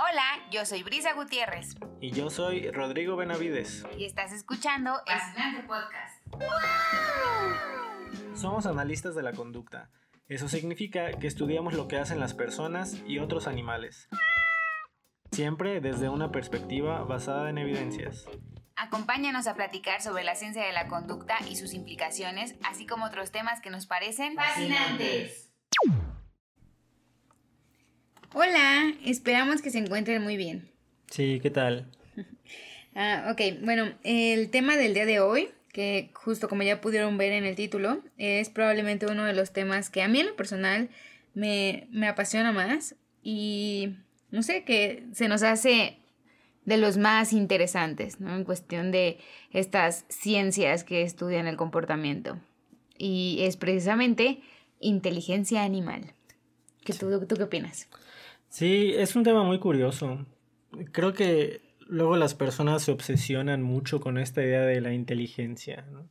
Hola, yo soy Brisa Gutiérrez. Y yo soy Rodrigo Benavides. Y estás escuchando Fascinante Podcast. Somos analistas de la conducta. Eso significa que estudiamos lo que hacen las personas y otros animales. Siempre desde una perspectiva basada en evidencias. Acompáñanos a platicar sobre la ciencia de la conducta y sus implicaciones, así como otros temas que nos parecen fascinantes. Hola, esperamos que se encuentren muy bien. Sí, ¿qué tal? Ok, bueno, el tema del día de hoy, que justo como ya pudieron ver en el título, es probablemente uno de los temas que a mí en lo personal me apasiona más y no sé, que se nos hace de los más interesantes, ¿no? En cuestión de estas ciencias que estudian el comportamiento. Y es precisamente inteligencia animal. ¿Tú qué opinas? Sí, es un tema muy curioso. Creo que luego las personas se obsesionan mucho con esta idea de la inteligencia, ¿no?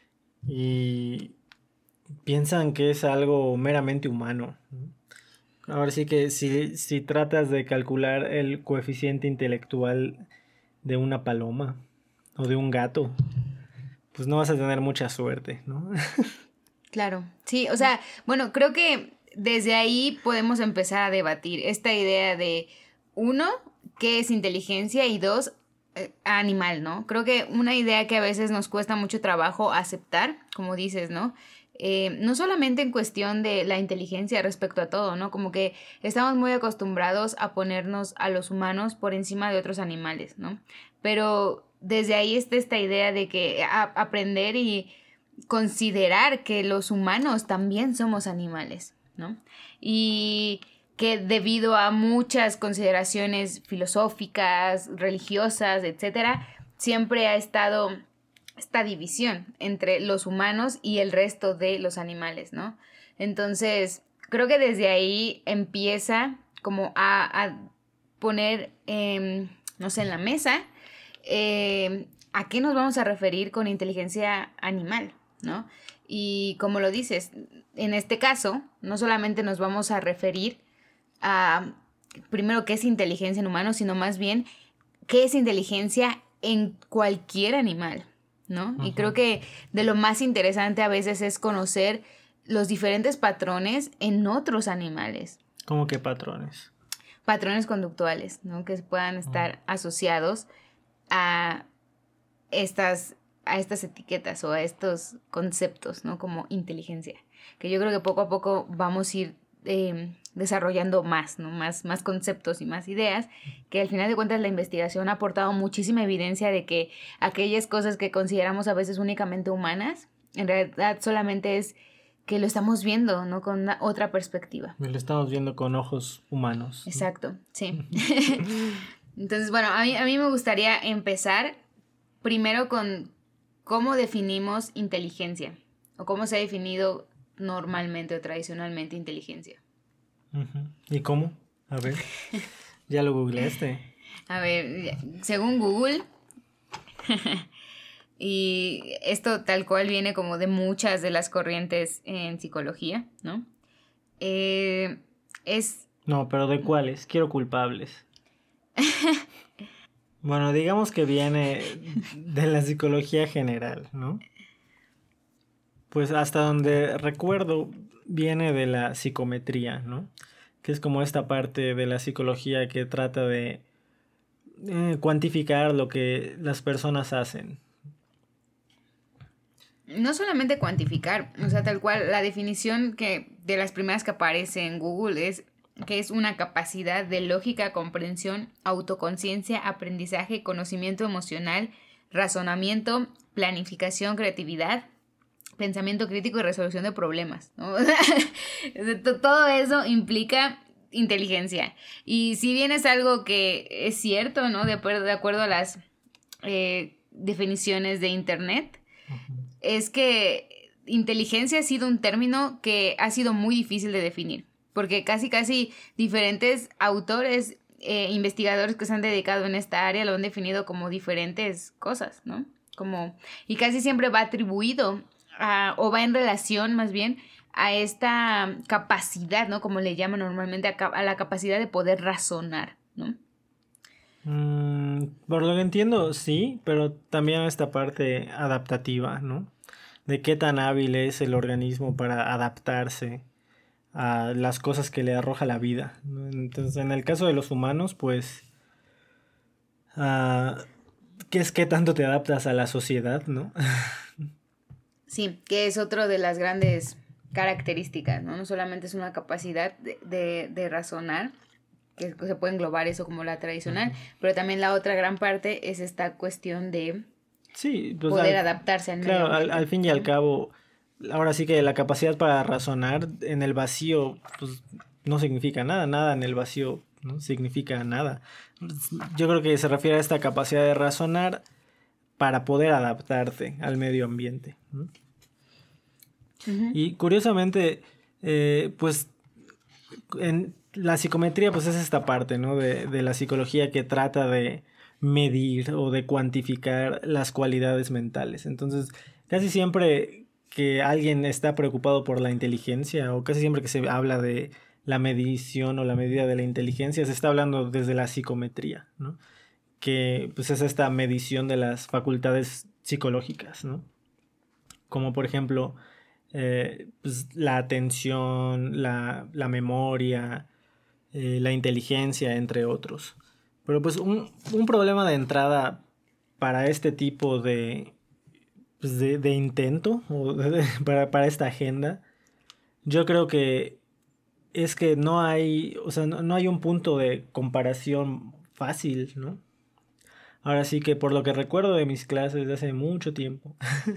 Y piensan que es algo meramente humano, ¿no? Ahora sí que si tratas de calcular el coeficiente intelectual de una paloma o de un gato, pues no vas a tener mucha suerte, ¿no? Claro, sí, o sea, bueno, creo que desde ahí podemos empezar a debatir esta idea de, uno, qué es inteligencia y dos, animal, ¿no? Creo que una idea que a veces nos cuesta mucho trabajo aceptar, como dices, ¿no? No solamente en cuestión de la inteligencia respecto a todo, ¿no? Como que estamos muy acostumbrados a ponernos a los humanos por encima de otros animales, ¿no? Pero desde ahí está esta idea de que aprender y considerar que los humanos también somos animales, ¿no? Y que debido a muchas consideraciones filosóficas, religiosas, etcétera, siempre ha estado esta división entre los humanos y el resto de los animales, ¿no? Entonces, creo que desde ahí empieza como a poner, no sé, en la mesa, a qué nos vamos a referir con inteligencia animal, ¿no? Y como lo dices, en este caso, no solamente nos vamos a referir a, primero, qué es inteligencia en humanos, sino más bien, qué es inteligencia en cualquier animal, ¿no? Uh-huh. Y creo que de lo más interesante a veces es conocer los diferentes patrones en otros animales. ¿Cómo qué patrones? Patrones conductuales, ¿no? Que puedan estar asociados a estas etiquetas o a estos conceptos, ¿no? Como inteligencia, que yo creo que poco a poco vamos a ir desarrollando más, ¿no? Más conceptos y más ideas, que al final de cuentas la investigación ha aportado muchísima evidencia de que aquellas cosas que consideramos a veces únicamente humanas, en realidad solamente es que lo estamos viendo, ¿no? Con otra perspectiva. Lo estamos viendo con ojos humanos. Exacto, sí. Entonces, bueno, a mí me gustaría empezar primero con cómo definimos inteligencia o cómo se ha definido normalmente o tradicionalmente inteligencia. Uh-huh. ¿Y cómo? A ver, ya lo googleaste. A ver, según Google, y esto tal cual viene como de muchas de las corrientes en psicología, ¿no? No, pero ¿de cuáles? Quiero culpables. Bueno, digamos que viene de la psicología general, ¿no? Pues hasta donde recuerdo viene de la psicometría, ¿no? Que es como esta parte de la psicología que trata de cuantificar lo que las personas hacen. No solamente cuantificar, o sea, tal cual, la definición que de las primeras que aparece en Google es que es una capacidad de lógica, comprensión, autoconciencia, aprendizaje, conocimiento emocional, razonamiento, planificación, creatividad, pensamiento crítico y resolución de problemas, ¿no? Todo eso implica inteligencia. Y si bien es algo que es cierto, ¿no? De acuerdo a las definiciones de Internet, uh-huh, es que inteligencia ha sido un término que ha sido muy difícil de definir, porque casi diferentes autores, investigadores que se han dedicado en esta área lo han definido como diferentes cosas, ¿no? Y casi siempre va atribuido o va en relación más bien a esta capacidad, ¿no? Como le llaman normalmente, a la capacidad de poder razonar, ¿no? Por lo que entiendo, sí, pero también esta parte adaptativa, ¿no? De qué tan hábil es el organismo para adaptarse a las cosas que le arroja la vida, ¿no? Entonces, en el caso de los humanos, pues, ah, qué tanto te adaptas a la sociedad, ¿no? Sí, que es otro de las grandes características, ¿no? No solamente es una capacidad de razonar, que se puede englobar eso como la tradicional, pero también la otra gran parte es esta cuestión de Sí, pues poder adaptarse al medio claro, ambiente, al fin y al ¿no? cabo, ahora sí que la capacidad para razonar en el vacío, pues no significa nada, nada en el vacío no significa nada. Yo creo que se refiere a esta capacidad de razonar para poder adaptarte al medio ambiente, ¿no? Ujú. Y curiosamente, pues en la psicometría pues es esta parte, ¿no? De la psicología que trata de medir o de cuantificar las cualidades mentales. Entonces, casi siempre que alguien está preocupado por la inteligencia o casi siempre que se habla de la medición o la medida de la inteligencia, se está hablando desde la psicometría, ¿no? Que pues es esta medición de las facultades psicológicas, ¿no? Como por ejemplo pues, la atención, la memoria, la inteligencia, entre otros. Pero pues un problema de entrada para este tipo pues, de intento o para esta agenda, yo creo que es que no hay, o sea, no hay un punto de comparación fácil, ¿no? Ahora sí que por lo que recuerdo de mis clases de hace mucho tiempo,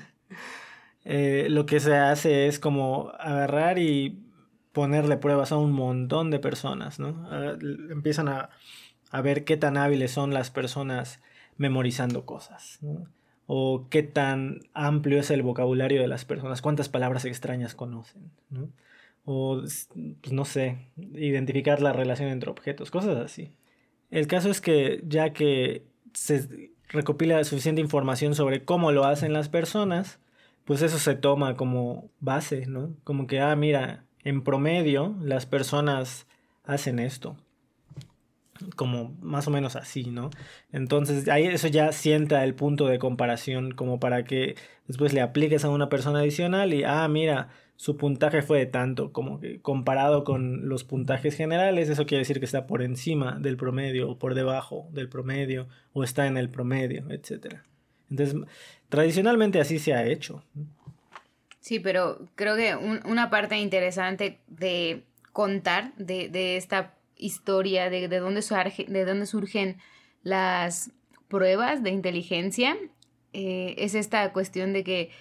lo que se hace es como agarrar y ponerle pruebas a un montón de personas, ¿no? Empiezan a ver qué tan hábiles son las personas memorizando cosas, ¿no? O qué tan amplio es el vocabulario de las personas, cuántas palabras extrañas conocen, ¿no? O, pues no sé, identificar la relación entre objetos, cosas así. El caso es que ya que se recopila suficiente información sobre cómo lo hacen las personas, pues eso se toma como base, ¿no? Como que, mira, en promedio las personas hacen esto, como más o menos así, ¿no? Entonces ahí eso ya sienta el punto de comparación como para que después le apliques a una persona adicional y, mira, su puntaje fue de tanto, como que comparado con los puntajes generales, eso quiere decir que está por encima del promedio o por debajo del promedio o está en el promedio, etcétera. Entonces, tradicionalmente así se ha hecho. Sí, pero creo que una parte interesante de contar de esta historia, de dónde surgen las pruebas de inteligencia, es esta cuestión de que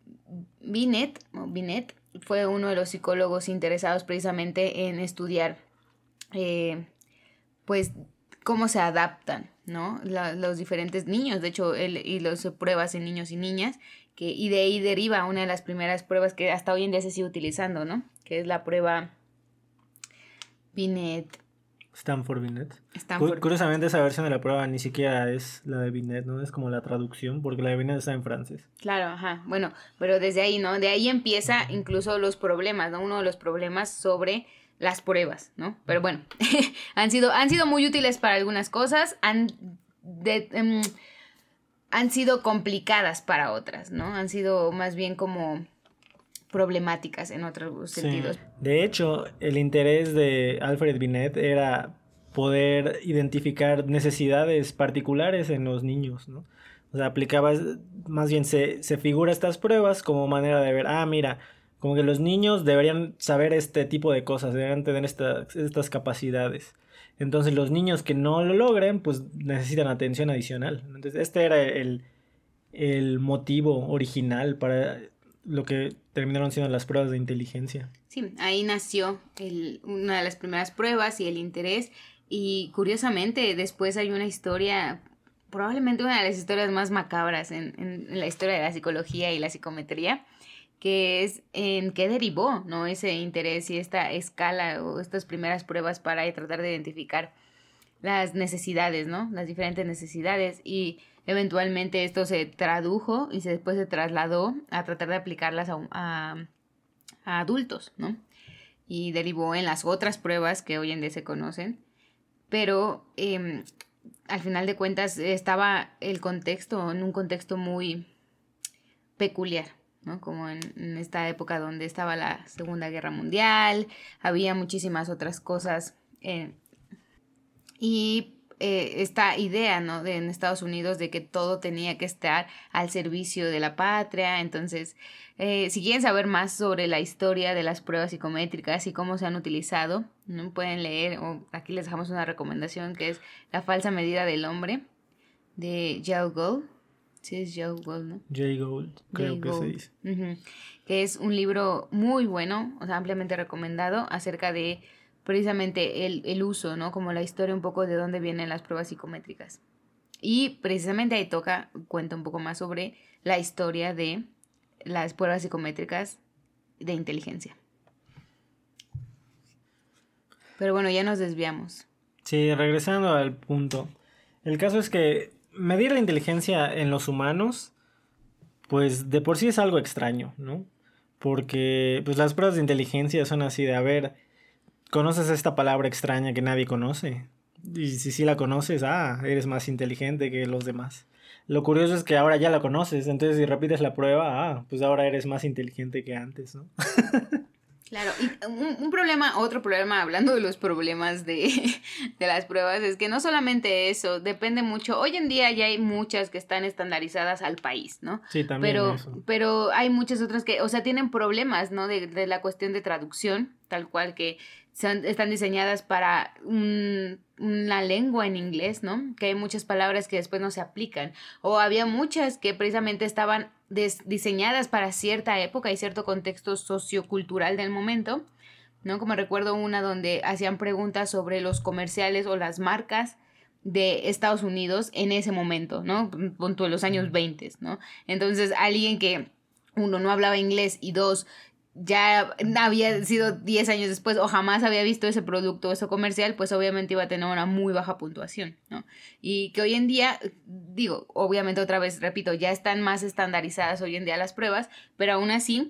Binet fue uno de los psicólogos interesados precisamente en estudiar, eh, pues, cómo se adaptan, ¿no? Los diferentes niños, de hecho, él y las pruebas en niños y niñas, y de ahí deriva una de las primeras pruebas que hasta hoy en día se sigue utilizando, ¿no? Que es la prueba Binet. Stanford Binet. Stanford Binet. Curiosamente esa versión de la prueba ni siquiera es la de Binet, ¿no? Es como la traducción, porque la de Binet está en francés. Claro, ajá. Bueno, pero desde ahí, ¿no? De ahí empieza incluso los problemas, ¿no? Uno de los problemas sobre las pruebas, ¿no? Pero bueno, han sido muy útiles para algunas cosas, han sido complicadas para otras, ¿no? Han sido más bien como problemáticas en otros sentidos. Sí. De hecho, el interés de Alfred Binet era poder identificar necesidades particulares en los niños, ¿no? O sea, más bien se figura estas pruebas como manera de ver, mira, como que los niños deberían saber este tipo de cosas, deberían tener estas capacidades. Entonces los niños que no lo logren, pues necesitan atención adicional. Entonces este era el motivo original para lo que terminaron siendo las pruebas de inteligencia. Sí, ahí nació una de las primeras pruebas y el interés. Y curiosamente, después hay una historia, probablemente una de las historias más macabras en la historia de la psicología y la psicometría, que es en qué derivó, ¿no? Ese interés y esta escala o estas primeras pruebas para tratar de identificar las necesidades, ¿no? Las diferentes necesidades y eventualmente esto se tradujo y después se trasladó a tratar de aplicarlas a adultos, ¿no? Y derivó en las otras pruebas que hoy en día se conocen. Pero al final de cuentas estaba el contexto, en un contexto muy peculiar, ¿no? Como en esta época donde estaba la Segunda Guerra Mundial, había muchísimas otras cosas y esta idea, ¿no? En Estados Unidos de que todo tenía que estar al servicio de la patria. Entonces, si quieren saber más sobre la historia de las pruebas psicométricas y cómo se han utilizado, ¿no? Pueden leer, o aquí les dejamos una recomendación que es La falsa medida del hombre, de Jay Gould. Sí, es Jay Gould, ¿no? Jay Gould, creo Jay que Gould. se dice. Uh-huh. Que es un libro muy bueno, o sea, ampliamente recomendado, acerca de precisamente el uso, ¿no? Como la historia un poco de dónde vienen las pruebas psicométricas. Y precisamente ahí cuenta un poco más sobre la historia de las pruebas psicométricas de inteligencia. Pero bueno, ya nos desviamos. Sí, regresando al punto. El caso es que medir la inteligencia en los humanos, pues de por sí es algo extraño, ¿no? Porque pues las pruebas de inteligencia son así de, a ver, ¿conoces esta palabra extraña que nadie conoce? Y si sí la conoces, eres más inteligente que los demás. Lo curioso es que ahora ya la conoces, entonces si repites la prueba, pues ahora eres más inteligente que antes, ¿no? Claro, y otro problema, hablando de los problemas de las pruebas, es que no solamente eso, depende mucho. Hoy en día ya hay muchas que están estandarizadas al país, ¿no? Sí, también eso. Pero hay muchas otras que, o sea, tienen problemas, ¿no? De la cuestión de traducción, tal cual que están diseñadas para una lengua en inglés, ¿no? Que hay muchas palabras que después no se aplican. O había muchas que precisamente estaban diseñadas para cierta época y cierto contexto sociocultural del momento, ¿no? Como recuerdo una donde hacían preguntas sobre los comerciales o las marcas de Estados Unidos en ese momento, ¿no? Punto de los años 20, ¿no? Entonces, alguien que, uno, no hablaba inglés y dos, ya había sido 10 años después o jamás había visto ese producto o ese comercial, pues obviamente iba a tener una muy baja puntuación, ¿no? Y que hoy en día, digo, obviamente otra vez, repito, ya están más estandarizadas hoy en día las pruebas, pero aún así,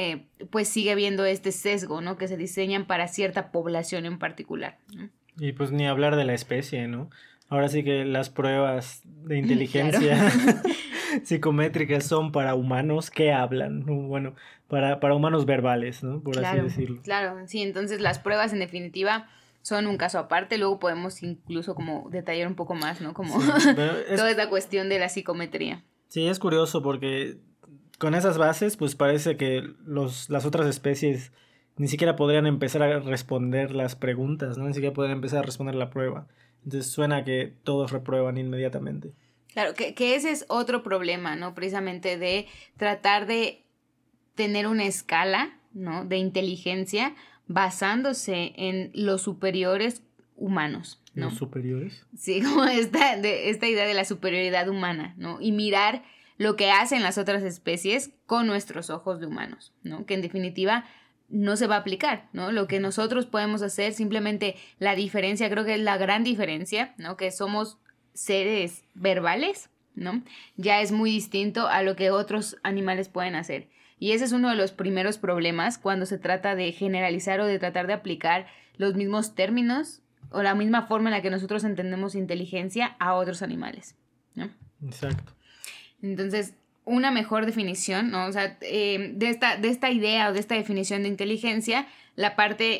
pues sigue habiendo este sesgo, ¿no? Que se diseñan para cierta población en particular, ¿no? Y pues ni hablar de la especie, ¿no? Ahora sí que las pruebas de inteligencia psicométricas son para humanos que hablan, ¿no? Bueno, para humanos verbales, ¿no? Por así decirlo. Claro, sí, entonces las pruebas en definitiva son un caso aparte, luego podemos incluso como detallar un poco más, ¿no? Como sí, toda esta cuestión de la psicometría. Sí, es curioso porque con esas bases pues parece que las otras especies ni siquiera podrían empezar a responder las preguntas, ¿no? Ni siquiera podrían empezar a responder la prueba. Entonces suena que todos reprueban inmediatamente. Claro, que ese es otro problema, ¿no? Precisamente de tratar de tener una escala, ¿no? De inteligencia basándose en los superiores humanos, ¿no? ¿Los superiores? Sí, como esta idea de la superioridad humana, ¿no? Y mirar lo que hacen las otras especies con nuestros ojos de humanos, ¿no? Que en definitiva no se va a aplicar, ¿no? Lo que nosotros podemos hacer, simplemente la diferencia, creo que es la gran diferencia, ¿no? Que somos seres verbales, ¿no? Ya es muy distinto a lo que otros animales pueden hacer. Y ese es uno de los primeros problemas cuando se trata de generalizar o de tratar de aplicar los mismos términos o la misma forma en la que nosotros entendemos inteligencia a otros animales, ¿no? Exacto. Entonces, una mejor definición, ¿no? O sea, de esta idea o de esta definición de inteligencia, la parte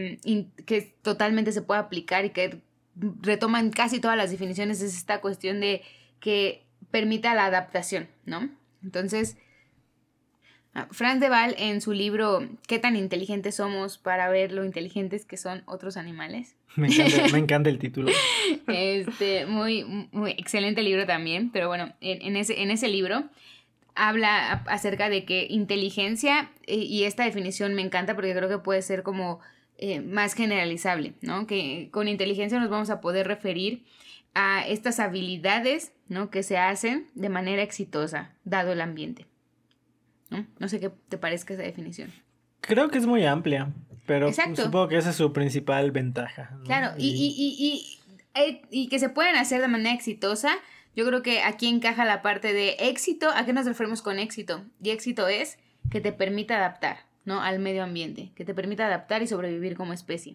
que totalmente se puede aplicar y que retoman casi todas las definiciones es esta cuestión de que permita la adaptación, ¿no? Entonces, Frans de Waal en su libro ¿Qué tan inteligentes somos para ver lo inteligentes que son otros animales? Me encanta el título. Muy, muy excelente libro también, pero bueno, en ese libro habla acerca de que inteligencia, y esta definición me encanta porque creo que puede ser como más generalizable, ¿no? Que con inteligencia nos vamos a poder referir a estas habilidades, ¿no? Que se hacen de manera exitosa, dado el ambiente, ¿no? No sé qué te parezca esa definición. Creo que es muy amplia, pero supongo que esa es su principal ventaja, ¿no? Claro, y que se pueden hacer de manera exitosa. Yo creo que aquí encaja la parte de éxito. ¿A qué nos referimos con éxito? Y éxito es que te permita adaptar, ¿no? Al medio ambiente, que te permita adaptar y sobrevivir como especie.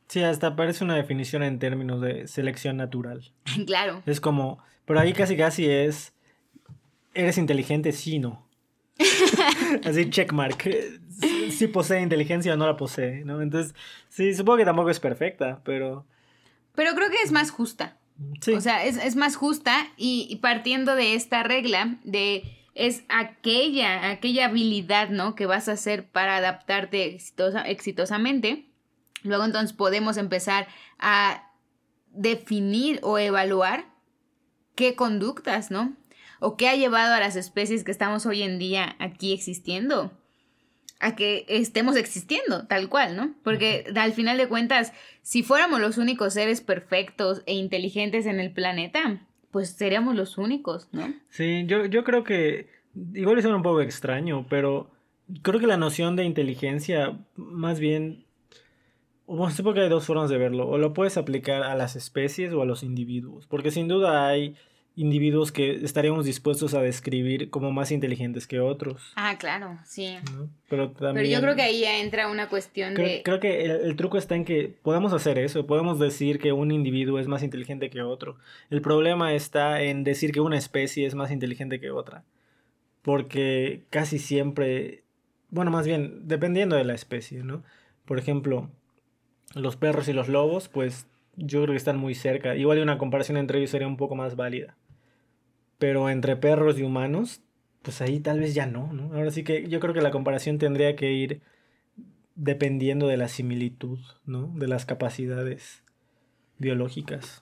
Sí, hasta parece una definición en términos de selección natural. Claro. Es como, pero ahí casi es, ¿eres inteligente? Sí, no. Así, checkmark. Si posee inteligencia o no la posee, ¿no? Entonces, sí, supongo que tampoco es perfecta, pero... Pero creo que es más justa. Sí. O sea, es más justa y partiendo de esta regla de es aquella habilidad, ¿no? Que vas a hacer para adaptarte exitosamente. Luego entonces podemos empezar a definir o evaluar qué conductas, ¿no? O qué ha llevado a las especies que estamos hoy en día aquí existiendo a que estemos existiendo, tal cual, ¿no? Porque al final de cuentas, si fuéramos los únicos seres perfectos e inteligentes en el planeta, pues seríamos los únicos, ¿no? Sí, yo creo que, igual suena un poco extraño, pero creo que la noción de inteligencia, más bien, bueno, supongo que hay dos formas de verlo, o lo puedes aplicar a las especies o a los individuos, porque sin duda hay individuos que estaríamos dispuestos a describir como más inteligentes que otros, Ah, claro, sí. ¿no? Pero Pero yo creo que también... ahí ya entra una cuestión de... Creo que el truco está en que podemos hacer eso, podemos decir que un individuo es más inteligente que otro. El problema está en decir que una especie es más inteligente que otra, porque casi siempre, bueno, más bien, dependiendo de la especie, ¿no? Por ejemplo, los perros y los lobos, pues yo creo que están muy cerca. Igual una comparación entre ellos sería un poco más válida. Pero entre perros y humanos, pues ahí tal vez ya no, ¿no? Ahora sí que yo creo que la comparación tendría que ir dependiendo de la similitud, ¿no? De las capacidades biológicas.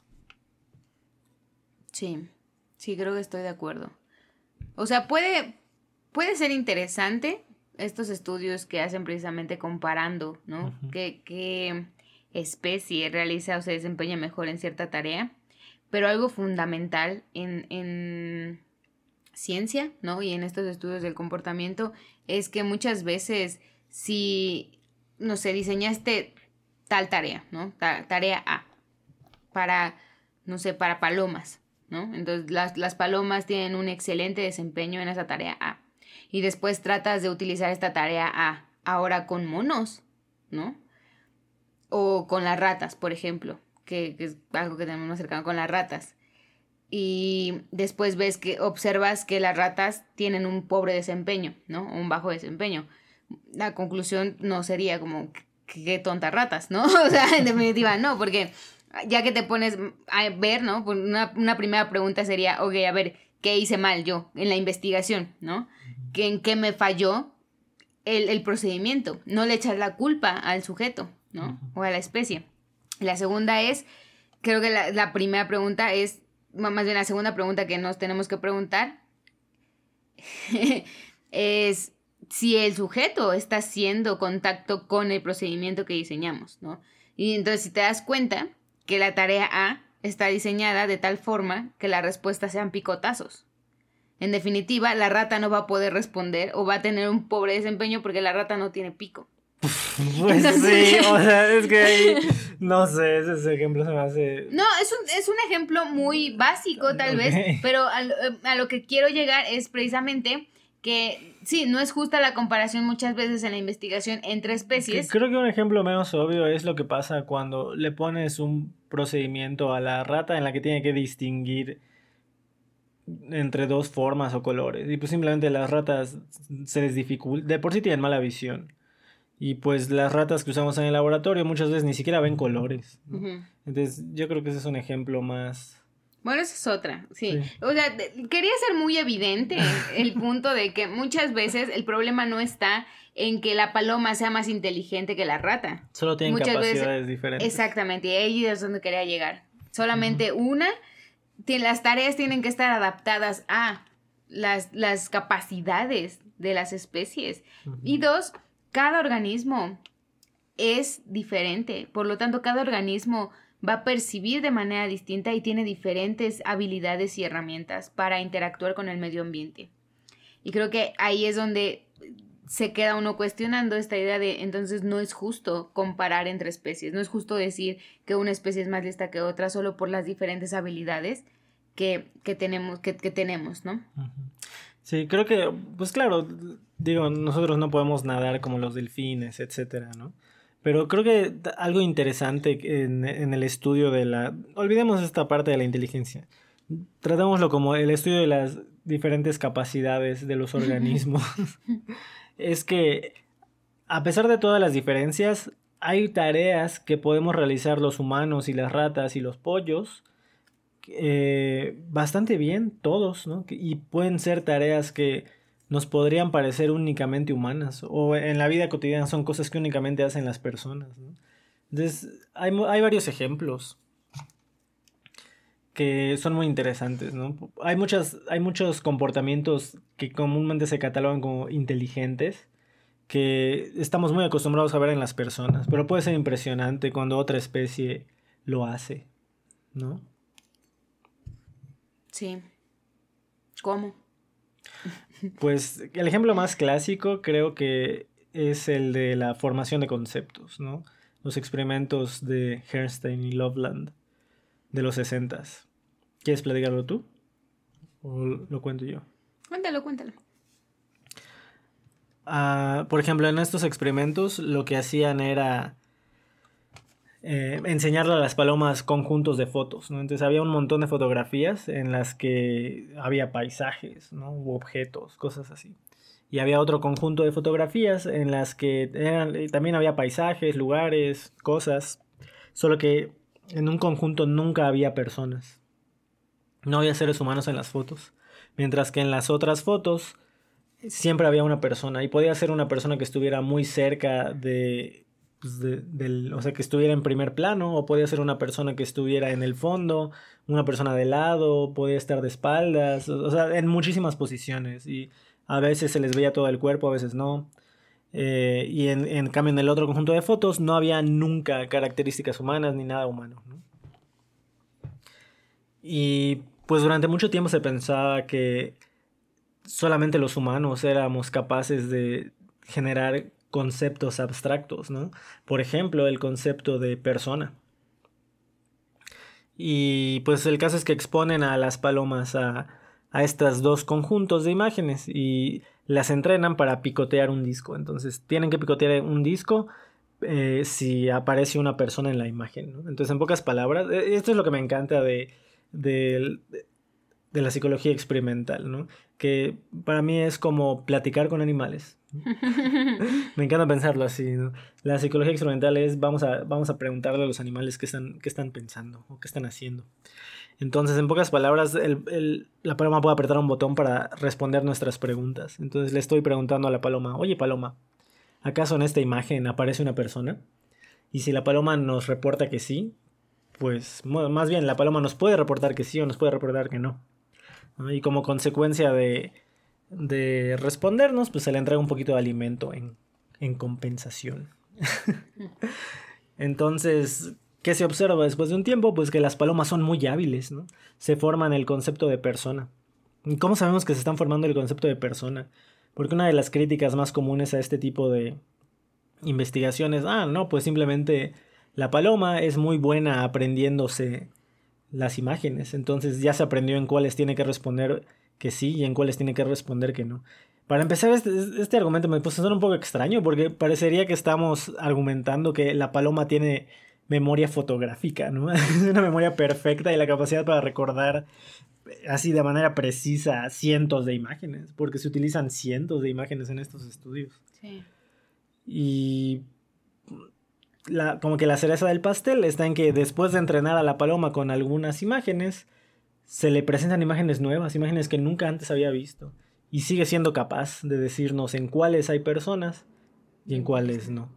Sí, sí, creo que estoy de acuerdo. O sea, puede ser interesante estos estudios que hacen precisamente comparando, ¿no? Ujú. ¿Qué especie realiza o se desempeña mejor en cierta tarea? Pero algo fundamental en ciencia, ¿no? Y en estos estudios del comportamiento es que muchas veces si, no sé, diseñaste tal tarea, ¿no? Tarea A para, no sé, para palomas, ¿no? Entonces las palomas tienen un excelente desempeño en esa tarea A. Y después tratas de utilizar esta tarea A ahora con monos, ¿no? O con las ratas, por ejemplo, que es algo que tenemos más cercano con las ratas. Y después observas que las ratas tienen un pobre desempeño, ¿no? O un bajo desempeño. La conclusión no sería como, qué tontas ratas, ¿no? O sea, en definitiva, no, porque ya que te pones a ver, ¿no? Pues una primera pregunta sería, ok, a ver, ¿qué hice mal yo en la investigación, ¿no? ¿En qué me falló el procedimiento? No le echas la culpa al sujeto, ¿no? O a la especie. La segunda es, creo que la primera pregunta es, más bien la segunda pregunta que nos tenemos que preguntar es si el sujeto está haciendo contacto con el procedimiento que diseñamos, ¿no? Y entonces si te das cuenta que la tarea A está diseñada de tal forma que las respuestas sean picotazos. En definitiva, la rata no va a poder responder o va a tener un pobre desempeño porque la rata no tiene pico. Pues entonces... sí, o sea, es que ahí, no sé, ese ejemplo se me hace... No, es un ejemplo muy básico tal vez, pero a lo que quiero llegar es precisamente que sí, no es justa la comparación muchas veces en la investigación entre especies. Creo que un ejemplo menos obvio es lo que pasa cuando le pones un procedimiento a la rata en la que tiene que distinguir entre dos formas o colores. Y pues simplemente las ratas se les dificulta, de por sí tienen mala visión. Y pues las ratas que usamos en el laboratorio muchas veces ni siquiera ven colores, ¿no? Ujú. Entonces yo creo que ese es un ejemplo más... Bueno, esa es otra, sí. Sí. O sea, quería ser muy evidente el punto de que muchas veces el problema no está en que la paloma sea más inteligente que la rata. Solo tienen Muchas capacidades diferentes. Exactamente, y ahí es donde quería llegar. Solamente las tareas tienen que estar adaptadas a las capacidades de las especies. Y dos, cada organismo es diferente, por lo tanto cada organismo va a percibir de manera distinta y tiene diferentes habilidades y herramientas para interactuar con el medio ambiente. Y creo que ahí es donde se queda uno cuestionando esta idea de entonces no es justo comparar entre especies, no es justo decir que una especie es más lista que otra solo por las diferentes habilidades que tenemos, ¿no? Sí, creo que, pues claro, digo, nosotros no podemos nadar como los delfines, etcétera, ¿no? Pero creo que algo interesante en el estudio de la... Olvidemos esta parte de la inteligencia. Tratémoslo como el estudio de las diferentes capacidades de los organismos. Es que, a pesar de todas las diferencias, hay tareas que podemos realizar los humanos y las ratas y los pollos bastante bien, todos, ¿no? Y pueden ser tareas que nos podrían parecer únicamente humanas, o en la vida cotidiana son cosas que únicamente hacen las personas, ¿no? Entonces, hay varios ejemplos que son muy interesantes, ¿no? Hay muchos comportamientos que comúnmente se catalogan como inteligentes, que estamos muy acostumbrados a ver en las personas, pero puede ser impresionante cuando otra especie lo hace, ¿no? Sí. ¿Cómo? Pues el ejemplo más clásico creo que es el de la formación de conceptos, ¿no? Los experimentos de Bernstein y Loveland de los 60s. ¿Quieres platicarlo tú? ¿O lo cuento yo? Cuéntalo. Por ejemplo, en estos experimentos lo que hacían era enseñarle a las palomas conjuntos de fotos, ¿no? Entonces había un montón de fotografías en las que había paisajes, ¿no? U objetos, cosas así. Y había otro conjunto de fotografías en las que también había paisajes, lugares, cosas, solo que en un conjunto nunca había personas. No había seres humanos en las fotos. Mientras que en las otras fotos siempre había una persona. Y podía ser una persona que estuviera muy cerca o sea, que estuviera en primer plano. O podía ser una persona que estuviera en el fondo. Una persona de lado. Podía estar de espaldas. O sea, en muchísimas posiciones. Y a veces se les veía todo el cuerpo, a veces no. Y en cambio en el otro conjunto de fotos no había nunca características humanas ni nada humano, ¿no? Y pues durante mucho tiempo se pensaba que solamente los humanos éramos capaces de generar conceptos abstractos, ¿no? Por ejemplo, el concepto de persona. Y pues el caso es que exponen a las palomas a estos dos conjuntos de imágenes y las entrenan para picotear un disco. Entonces tienen que picotear un disco si aparece una persona en la imagen, ¿no? Entonces, en pocas palabras, esto es lo que me encanta de la psicología experimental, ¿no? Que para mí es como platicar con animales. Me encanta pensarlo así, ¿no? La psicología experimental es vamos a preguntarle a los animales qué están pensando o qué están haciendo. Entonces, en pocas palabras, la paloma puede apretar un botón para responder nuestras preguntas. Entonces le estoy preguntando a la paloma, oye paloma, ¿acaso en esta imagen aparece una persona? Y si la paloma nos reporta que sí, pues más bien la paloma nos puede reportar que sí o nos puede reportar que no, ¿no? Y como consecuencia de respondernos, pues se le entrega un poquito de alimento en compensación. Entonces, ¿qué se observa después de un tiempo? Pues que las palomas son muy hábiles, ¿no? Se forman el concepto de persona. ¿Y cómo sabemos que se están formando el concepto de persona? Porque una de las críticas más comunes a este tipo de investigaciones, no, pues simplemente la paloma es muy buena aprendiéndose las imágenes, entonces ya se aprendió en cuáles tiene que responder que sí y en cuáles tiene que responder que no. Para empezar, este argumento me puso un poco extraño porque parecería que estamos argumentando que la paloma tiene memoria fotográfica, ¿no? Una memoria perfecta y la capacidad para recordar así de manera precisa cientos de imágenes, porque se utilizan cientos de imágenes en estos estudios. Sí. Y como que la cereza del pastel está en que después de entrenar a la paloma con algunas imágenes, se le presentan imágenes nuevas, imágenes que nunca antes había visto. Y sigue siendo capaz de decirnos en cuáles hay personas y en cuáles no.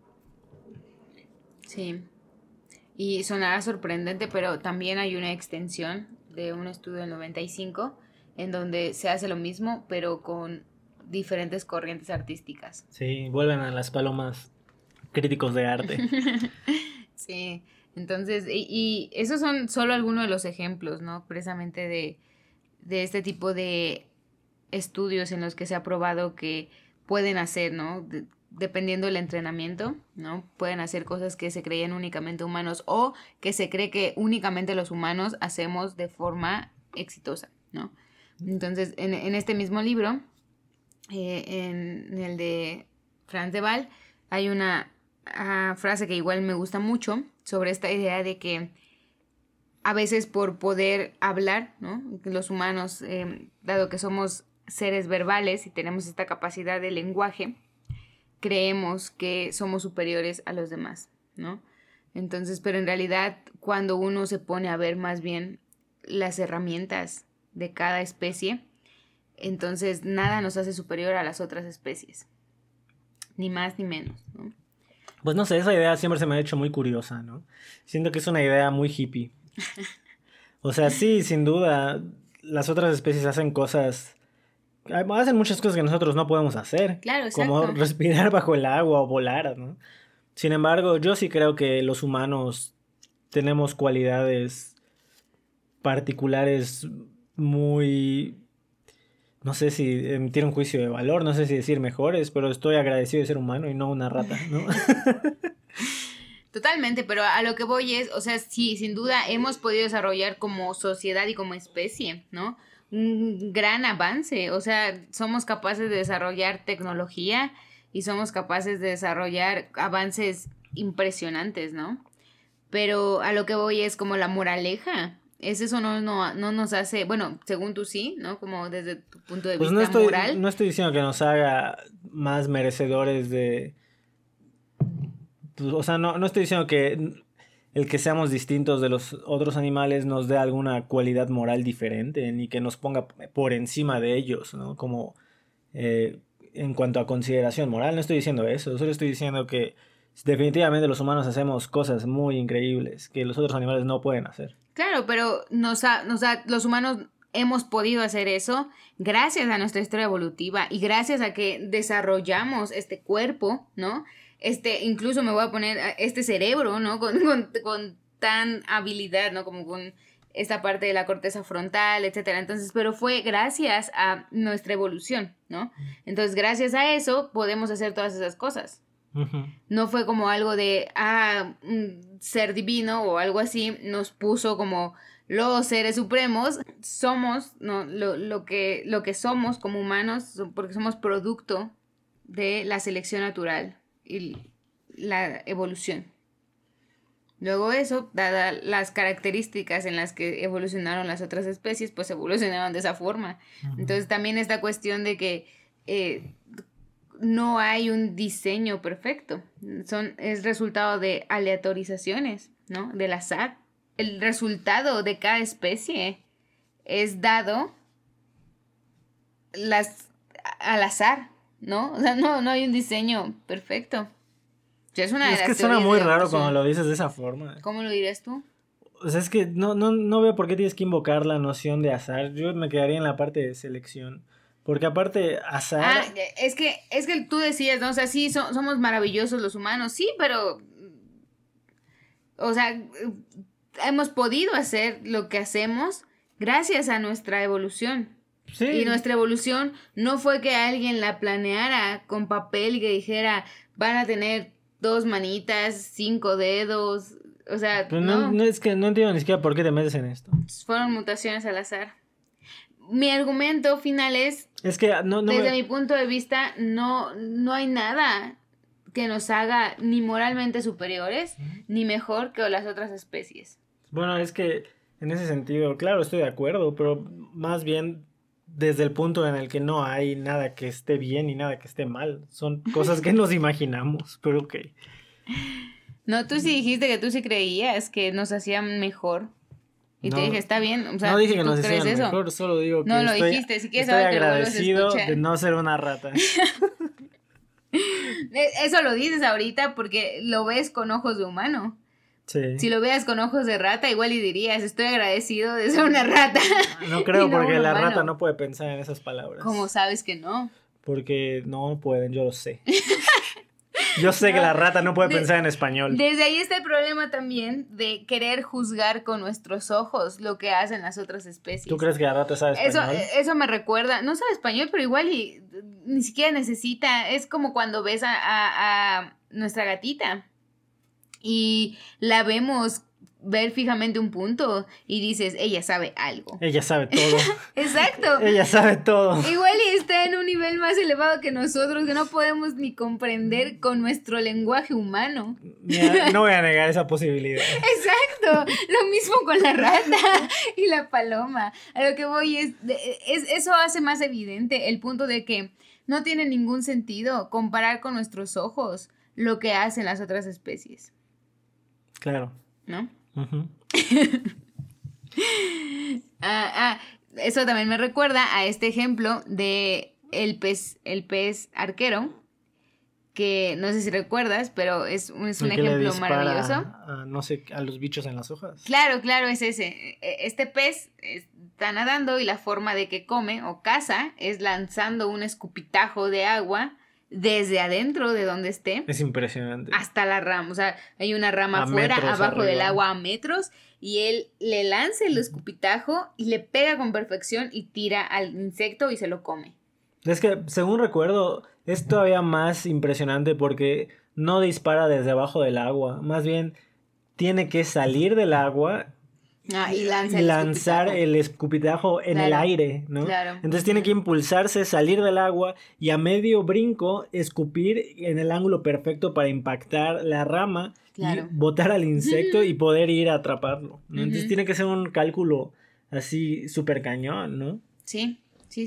Sí. Y sonará sorprendente, pero también hay una extensión de un estudio del 95 en donde se hace lo mismo, pero con diferentes corrientes artísticas. Sí, vuelven a las palomas críticos de arte. Sí, entonces, y esos son solo algunos de los ejemplos, ¿no? Precisamente de este tipo de estudios en los que se ha probado que pueden hacer, ¿no? Dependiendo del entrenamiento, ¿no? Pueden hacer cosas que se creían únicamente humanos o que se cree que únicamente los humanos hacemos de forma exitosa, ¿no? Entonces, en este mismo libro, en el de Frans de Waal, hay frase que igual me gusta mucho sobre esta idea de que a veces por poder hablar, ¿no? Los humanos, dado que somos seres verbales y tenemos esta capacidad de lenguaje, creemos que somos superiores a los demás, ¿no? Entonces, pero en realidad, cuando uno se pone a ver más bien las herramientas de cada especie, entonces nada nos hace superior a las otras especies, ni más ni menos, ¿no? Pues no sé, esa idea siempre se me ha hecho muy curiosa, ¿no? Siento que es una idea muy hippie. O sea, sí, sin duda, las otras especies hacen muchas cosas que nosotros no podemos hacer. Claro, exacto. Como respirar bajo el agua o volar, ¿no? Sin embargo, yo sí creo que los humanos tenemos cualidades particulares muy... No sé si emitir un juicio de valor, no sé si decir mejores, pero estoy agradecido de ser humano y no una rata, ¿no? Totalmente, pero a lo que voy es, o sea, sí, sin duda hemos podido desarrollar como sociedad y como especie, ¿no? Un gran avance, o sea, somos capaces de desarrollar tecnología y somos capaces de desarrollar avances impresionantes, ¿no? Pero a lo que voy es como la moraleja. Eso no nos hace, bueno, según tú sí, ¿no? Como desde tu punto de vista moral. No estoy diciendo que nos haga más merecedores de... O sea, no estoy diciendo que el que seamos distintos de los otros animales nos dé alguna cualidad moral diferente, ni que nos ponga por encima de ellos, ¿no? Como en cuanto a consideración moral, no estoy diciendo eso, solo estoy diciendo que definitivamente los humanos hacemos cosas muy increíbles que los otros animales no pueden hacer. Claro, pero los humanos hemos podido hacer eso gracias a nuestra historia evolutiva y gracias a que desarrollamos este cuerpo, ¿no? Incluso me voy a poner este cerebro, ¿no? Con tan habilidad, ¿no? Como con esta parte de la corteza frontal, etcétera. Entonces, pero fue gracias a nuestra evolución, ¿no? Entonces, gracias a eso podemos hacer todas esas cosas. Uh-huh. No fue como algo de, un ser divino o algo así nos puso como los seres supremos. Somos, ¿no? Lo que somos como humanos, porque somos producto de la selección natural y la evolución. Luego eso, dadas las características en las que evolucionaron las otras especies, pues evolucionaron de esa forma. Uh-huh. Entonces también esta cuestión de que no hay un diseño perfecto. Es resultado de aleatorizaciones, ¿no? Del azar. El resultado de cada especie es dado al azar, ¿no? O sea, no hay un diseño perfecto. Es que suena muy raro cuando lo dices de esa forma. ¿Cómo lo dirías tú? O sea, es que no veo por qué tienes que invocar la noción de azar. Yo me quedaría en la parte de selección. Porque aparte, azar... es que tú decías, ¿no? O sea, sí, somos maravillosos los humanos, sí, pero... O sea, hemos podido hacer lo que hacemos gracias a nuestra evolución. Sí. Y nuestra evolución no fue que alguien la planeara con papel y que dijera, van a tener 2 manitas, 5 dedos, o sea, pero no, es que no entiendo ni siquiera por qué te metes en esto. Fueron mutaciones al azar. Mi argumento final es que desde mi punto de vista no hay nada que nos haga ni moralmente superiores ni mejor que las otras especies. Bueno, es que en ese sentido, claro, estoy de acuerdo, pero más bien desde el punto en el que no hay nada que esté bien y nada que esté mal. Son cosas que nos imaginamos, pero ok. No, tú sí dijiste que tú sí creías que nos hacían mejor. Y te dije, está bien, o sea, no dije que nos hacían mejor, solo digo que lo dijiste, si quieres estoy saber que agradecido de no ser una rata. Eso lo dices ahorita porque lo ves con ojos de humano. Sí. Si lo veas con ojos de rata, igual y dirías, estoy agradecido de ser una rata. No creo, porque la rata no puede pensar en esas palabras. ¿Cómo sabes que no? Porque no pueden, yo lo sé. Yo sé que la rata no puede pensar en español. Desde ahí está el problema también de querer juzgar con nuestros ojos lo que hacen las otras especies. ¿Tú crees que la rata sabe español? Eso me recuerda, no sabe español, pero igual ni siquiera necesita. Es como cuando ves a nuestra gatita y la vemos ver fijamente un punto y dices, ella sabe algo. Ella sabe todo. Exacto. Ella sabe todo. Igual y está en un nivel más elevado que nosotros, que no podemos ni comprender con nuestro lenguaje humano. No voy a negar esa posibilidad. Exacto. Lo mismo con la rata y la paloma. A lo que voy es eso hace más evidente el punto de que no tiene ningún sentido comparar con nuestros ojos lo que hacen las otras especies. Claro. ¿No? Uh-huh. Eso también me recuerda a este ejemplo de el pez arquero, que no sé si recuerdas, pero es un ejemplo maravilloso. No sé, a los bichos en las hojas. Claro, es ese. Este pez está nadando y la forma de que come o caza es lanzando un escupitajo de agua desde adentro de donde esté. Es impresionante. Hasta la rama. O sea, hay una rama afuera, abajo del agua a metros, y él le lanza el escupitajo y le pega con perfección y tira al insecto y se lo come. Es que, según recuerdo, es todavía más impresionante porque no dispara desde abajo del agua. Más bien, tiene que salir del agua y lanzar el escupitajo en el aire, ¿no? Claro. Entonces tiene que impulsarse, salir del agua y a medio brinco escupir en el ángulo perfecto para impactar la rama y botar al insecto y poder ir a atraparlo, ¿no? Entonces tiene que ser un cálculo así súper cañón, ¿no? Sí.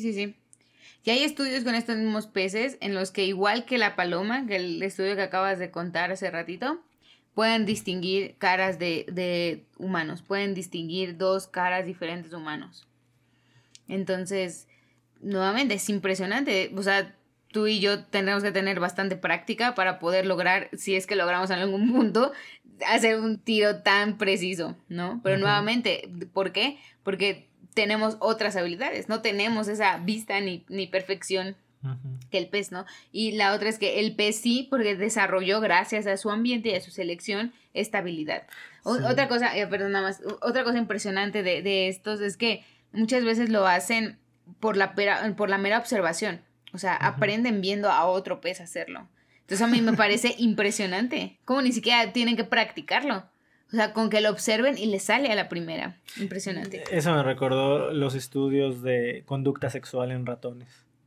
Y hay estudios con estos mismos peces en los que, igual que la paloma, que el estudio que acabas de contar hace ratito, pueden distinguir caras de humanos, pueden distinguir 2 caras diferentes de humanos. Entonces, nuevamente, es impresionante. O sea, tú y yo tendremos que tener bastante práctica para poder lograr, si es que logramos en algún punto, hacer un tiro tan preciso, ¿no? Pero nuevamente, ¿por qué? Porque tenemos otras habilidades, no tenemos esa vista ni perfección que el pez, ¿no? Y la otra es que el pez sí, porque desarrolló gracias a su ambiente y a su selección esta habilidad. Sí. Otra cosa, perdón, nada más, otra cosa impresionante de estos es que muchas veces lo hacen por la mera observación, o sea, aprenden viendo a otro pez hacerlo. Entonces a mí me parece impresionante, como ni siquiera tienen que practicarlo. O sea, con que lo observen y les sale a la primera. Impresionante. Eso me recordó los estudios de conducta sexual en ratones.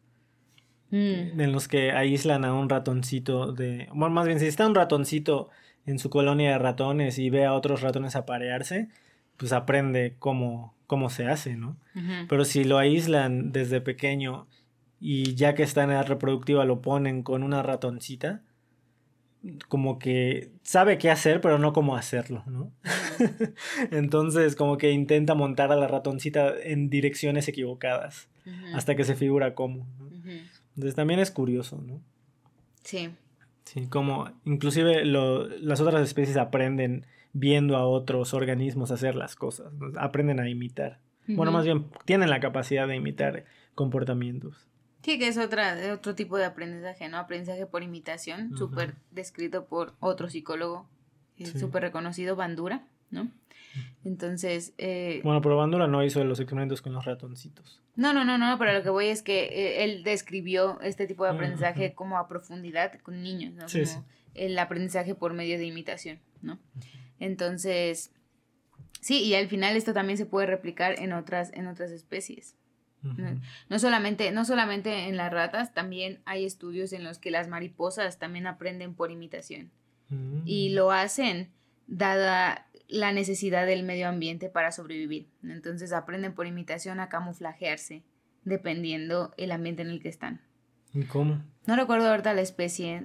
En los que aíslan a un ratoncito bueno, más bien, si está un ratoncito en su colonia de ratones y ve a otros ratones aparearse, pues aprende cómo se hace, ¿no? Pero si lo aíslan desde pequeño y ya que está en edad reproductiva lo ponen con una ratoncita, como que sabe qué hacer, pero no cómo hacerlo, ¿no? Entonces, como que intenta montar a la ratoncita en direcciones equivocadas hasta que se figura cómo, ¿no? Entonces, también es curioso, ¿no? Sí. Sí, como inclusive las otras especies aprenden viendo a otros organismos hacer las cosas, ¿no? Aprenden a imitar. Bueno, más bien, tienen la capacidad de imitar comportamientos. Sí, que es otro tipo de aprendizaje, ¿no? Aprendizaje por imitación, súper descrito por otro psicólogo, súper reconocido, Bandura, ¿no? Entonces... Bueno, pero Bandura no hizo los experimentos con los ratoncitos. No, pero lo que voy es que él describió este tipo de aprendizaje como a profundidad con niños, ¿no? Sí, como el aprendizaje por medio de imitación, ¿no? Entonces, sí, y al final esto también se puede replicar en otras especies. No solamente en las ratas, también hay estudios en los que las mariposas también aprenden por imitación. Y lo hacen dada la necesidad del medio ambiente para sobrevivir. Entonces aprenden por imitación a camuflajearse dependiendo el ambiente en el que están. ¿Y cómo? No recuerdo ahorita la especie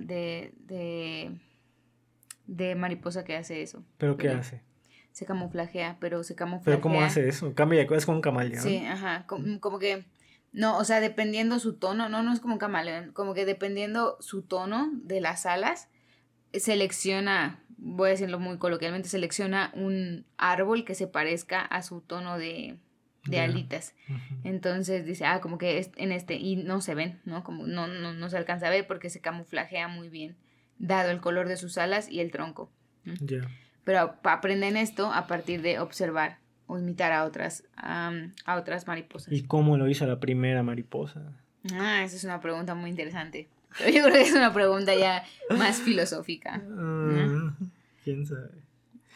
de mariposa que hace eso. ¿Pero qué hace? Se camuflajea, pero se camuflajea. ¿Pero cómo hace eso? Cambia de cosa, es como un camaleón. Sí, como que, no, o sea, dependiendo su tono, no es como un camaleón, como que dependiendo su tono de las alas, selecciona, voy a decirlo muy coloquialmente, selecciona un árbol que se parezca a su tono de alitas. Entonces dice, como que es en y no se ven, ¿no? Como no se alcanza a ver porque se camuflajea muy bien, dado el color de sus alas y el tronco. Ya. Pero aprenden esto a partir de observar o imitar a otras mariposas. ¿Y cómo lo hizo la primera mariposa? Esa es una pregunta muy interesante. Pero yo creo que es una pregunta ya más filosófica. ¿Quién sabe?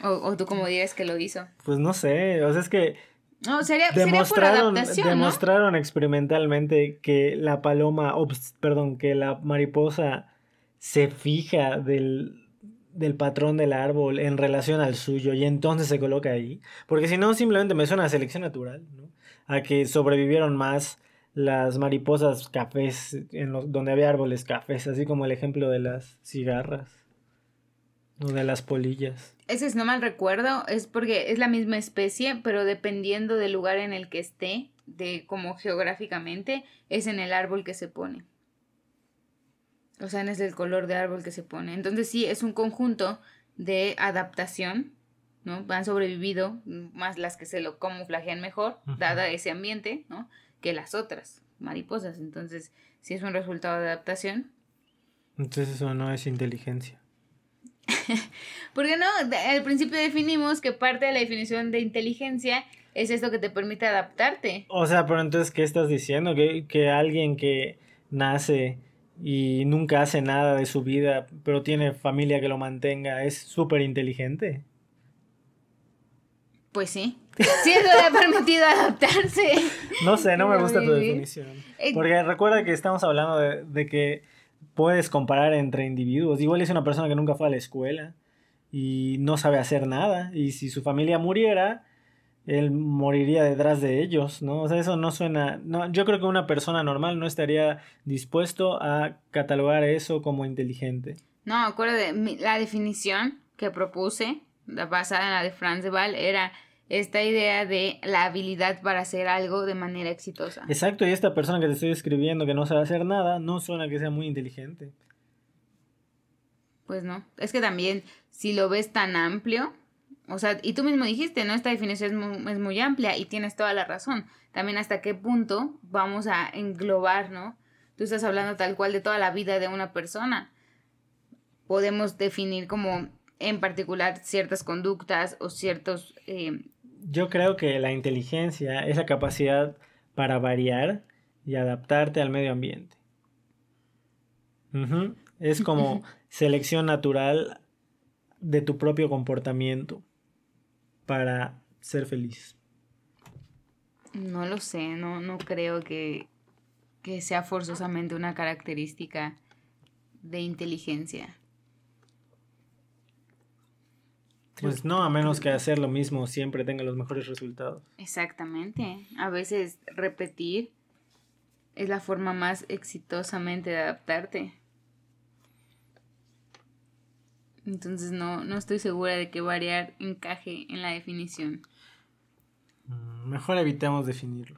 O tú como dirías que lo hizo. Pues no sé, o sea, es que No, sería por adaptación, demostraron experimentalmente que la paloma, perdón, que la mariposa se fija del patrón del árbol en relación al suyo y entonces se coloca ahí. Porque si no, simplemente me suena a selección natural, ¿no? A que sobrevivieron más las mariposas cafés donde había árboles cafés, así como el ejemplo de las cigarras o de las polillas. Ese, si no mal recuerdo, es porque es la misma especie, pero dependiendo del lugar en el que esté, de como geográficamente, es en el árbol que se pone. O sea, es el color de árbol que se pone. Entonces sí, es un conjunto de adaptación, ¿no? Han sobrevivido más las que se lo camuflajean mejor, dada ese ambiente, ¿no? Que las otras mariposas. Entonces, sí es un resultado de adaptación. Entonces eso no es inteligencia. Porque no, al principio definimos que parte de la definición de inteligencia es esto que te permite adaptarte. O sea, pero entonces, ¿qué estás diciendo? Que alguien que nace y nunca hace nada de su vida, pero tiene familia que lo mantenga, ¿es súper inteligente? Pues sí. Sí, eso le ha permitido adaptarse. No sé, no me gusta tu definición. Porque recuerda que estamos hablando de que puedes comparar entre individuos. Igual es una persona que nunca fue a la escuela y no sabe hacer nada. Y si su familia muriera, él moriría detrás de ellos, ¿no? O sea, eso no suena... No, yo creo que una persona normal no estaría dispuesto a catalogar eso como inteligente. No, acuerdo de la definición que propuse, basada en la de Franz de Waal, era esta idea de la habilidad para hacer algo de manera exitosa. Exacto, y esta persona que te estoy describiendo que no sabe hacer nada, no suena que sea muy inteligente. Pues no, es que también si lo ves tan amplio, o sea, y tú mismo dijiste, ¿no? Esta definición es muy amplia y tienes toda la razón. También hasta qué punto vamos a englobar, ¿no? Tú estás hablando tal cual de toda la vida de una persona. Podemos definir como en particular ciertas conductas o ciertos... Yo creo que la inteligencia es la capacidad para variar y adaptarte al medio ambiente. Es como selección natural de tu propio comportamiento para ser feliz. No lo sé, no creo que sea forzosamente una característica de inteligencia. Pues no, a menos que hacer lo mismo siempre tenga los mejores resultados. Exactamente. A veces repetir es la forma más exitosamente de adaptarte. Entonces no estoy segura de que variar encaje en la definición. Mejor evitemos definirlo.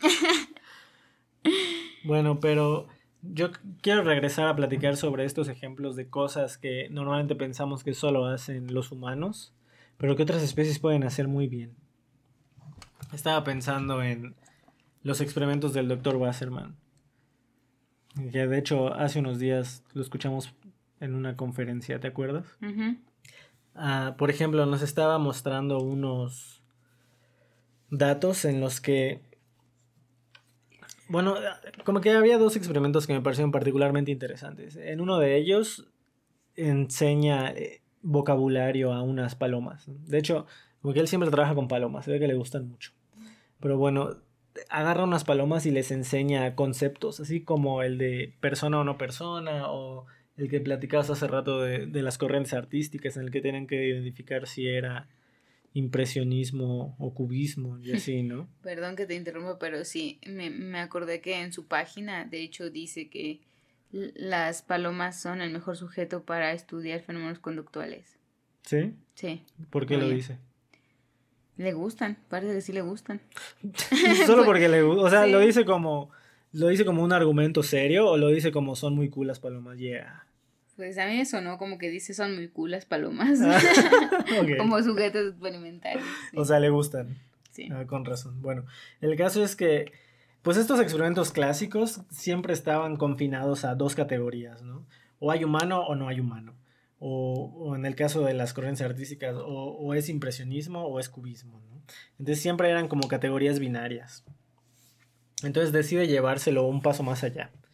Bueno, pero yo quiero regresar a platicar sobre estos ejemplos de cosas que normalmente pensamos que solo hacen los humanos, pero que otras especies pueden hacer muy bien. Estaba pensando en los experimentos del Dr. Wasserman, que de hecho hace unos días lo escuchamos en una conferencia, ¿te acuerdas? Por ejemplo, nos estaba mostrando unos datos en los que, bueno, como que había dos experimentos que me parecieron particularmente interesantes. En uno de ellos enseña vocabulario a unas palomas. De hecho, como que él siempre trabaja con palomas, se ve que le gustan mucho. Pero bueno, agarra unas palomas y les enseña conceptos, así como el de persona o no persona, o el que platicabas hace rato de las corrientes artísticas, en el que tienen que identificar si era impresionismo o cubismo y así, ¿no? Perdón que te interrumpa, pero sí, me acordé que en su página, de hecho, dice que las palomas son el mejor sujeto para estudiar fenómenos conductuales. ¿Sí? Sí. ¿Por qué lo dice? Le gustan, parece que sí le gustan. Solo porque le gusta, o sea, Sí. ¿lo dice como un argumento serio o lo dice como son muy cool las palomas? Yeah. Pues a mí me sonó como que dice son muy cool las palomas. Okay. Como sujetos experimentales. Sí. O sea, le gustan. Sí. Con razón. Bueno, el caso es que pues estos experimentos clásicos siempre estaban confinados a dos categorías, ¿no? O hay humano o no hay humano. O en el caso de las corrientes artísticas, o es impresionismo o es cubismo, ¿no? Entonces siempre eran como categorías binarias. Entonces decide llevárselo un paso más allá.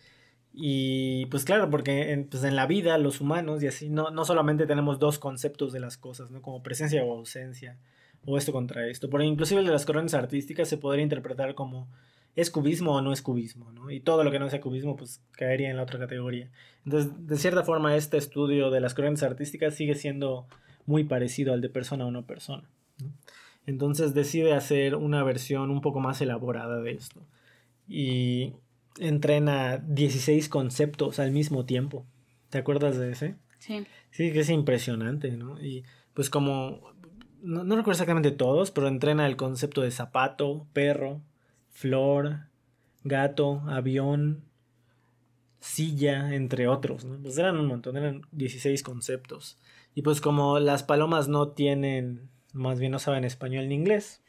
Y pues claro, porque pues en la vida los humanos y así no solamente tenemos dos conceptos de las cosas, ¿no? Como presencia o ausencia, o esto contra esto. Porque inclusive el de las corrientes artísticas se podría interpretar como es cubismo o no es cubismo, ¿no? Y todo lo que no sea cubismo pues caería en la otra categoría. Entonces, de cierta forma, este estudio de las corrientes artísticas sigue siendo muy parecido al de persona o no persona, ¿no? Entonces decide hacer una versión un poco más elaborada de esto. Y entrena 16 conceptos al mismo tiempo. ¿Te acuerdas de ese? Sí. Sí, que es impresionante, ¿no? Y pues como, no recuerdo exactamente todos, pero entrena el concepto de zapato, perro, flor, gato, avión, silla, entre otros, ¿no? Pues eran un montón, eran 16 conceptos. Y pues como las palomas no tienen, más bien no saben español ni inglés,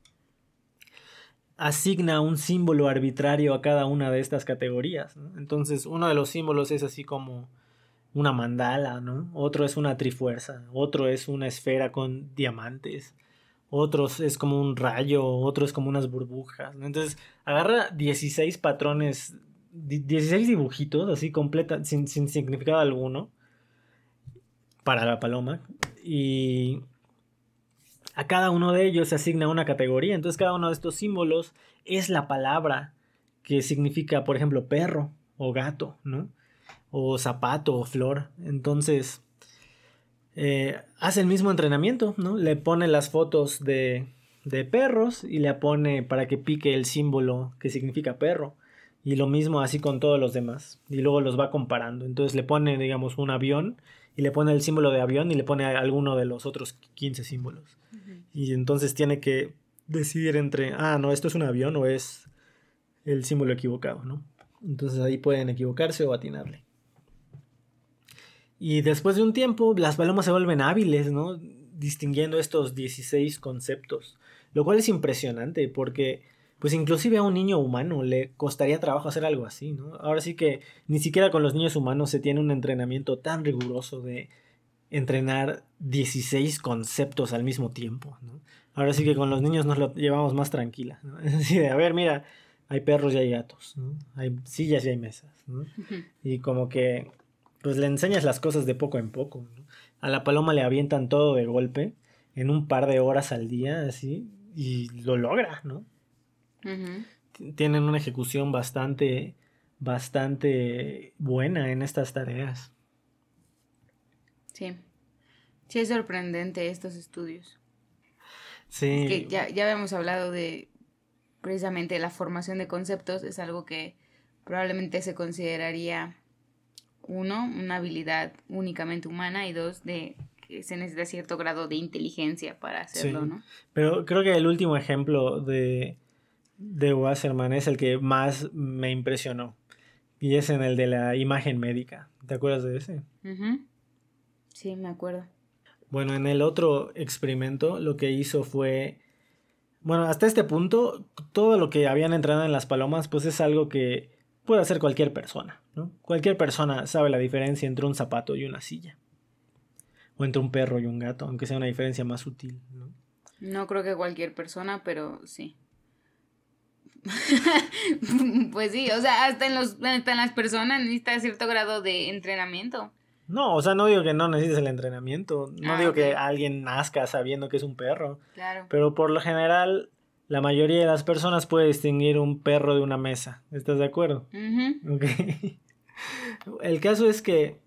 asigna un símbolo arbitrario a cada una de estas categorías, ¿no? Entonces, uno de los símbolos es así como una mandala, ¿no? Otro es una trifuerza, otro es una esfera con diamantes, otro es como un rayo, otro es como unas burbujas, ¿no? Entonces, agarra 16 patrones, 16 dibujitos, así completa, sin significado alguno, para la paloma, y a cada uno de ellos se asigna una categoría. Entonces cada uno de estos símbolos es la palabra que significa, por ejemplo, perro o gato, ¿no? O zapato o flor. Entonces hace el mismo entrenamiento, ¿no? Le pone las fotos de perros y le pone para que pique el símbolo que significa perro. Y lo mismo así con todos los demás. Y luego los va comparando. Entonces le pone, digamos, un avión y le pone el símbolo de avión y le pone alguno de los otros 15 símbolos. Y entonces tiene que decidir entre, no, esto es un avión o es el símbolo equivocado, ¿no? Entonces ahí pueden equivocarse o atinarle. Y después de un tiempo, las palomas se vuelven hábiles, ¿no? Distinguiendo estos 16 conceptos. Lo cual es impresionante porque, pues inclusive a un niño humano le costaría trabajo hacer algo así, ¿no? Ahora sí que ni siquiera con los niños humanos se tiene un entrenamiento tan riguroso de entrenar 16 conceptos al mismo tiempo, ¿no? Ahora sí que con los niños nos lo llevamos más tranquila, ¿no? Es decir, a ver, mira, hay perros y hay gatos, ¿no? Hay sillas y hay mesas, ¿no? Y como que pues le enseñas las cosas de poco en poco, ¿no? A la paloma le avientan todo de golpe en un par de horas al día, así, y lo logra, ¿no? Tienen una ejecución bastante buena en estas tareas. Sí. Sí, es sorprendente estos estudios. Sí. Es que ya habíamos hablado de precisamente la formación de conceptos, es algo que probablemente se consideraría, uno, una habilidad únicamente humana, y dos, de que se necesita cierto grado de inteligencia para hacerlo, Sí. ¿no? Pero creo que el último ejemplo de Wasserman es el que más me impresionó. Y es en el de la imagen médica. ¿Te acuerdas de ese? Sí, me acuerdo. Bueno, en el otro experimento lo que hizo fue... Bueno, hasta este punto, todo lo que habían entrenado en las palomas, pues es algo que puede hacer cualquier persona, ¿no? Cualquier persona sabe la diferencia entre un zapato y una silla. O entre un perro y un gato, aunque sea una diferencia más sutil, ¿no? No creo que cualquier persona, pero sí. Pues sí, o sea, hasta en las personas necesita cierto grado de entrenamiento. No, o sea, no digo que no necesites el entrenamiento. No digo que Ok. alguien nazca sabiendo que es un perro. Claro. Pero por lo general, la mayoría de las personas puede distinguir un perro de una mesa. ¿Estás de acuerdo? Ok. El caso es que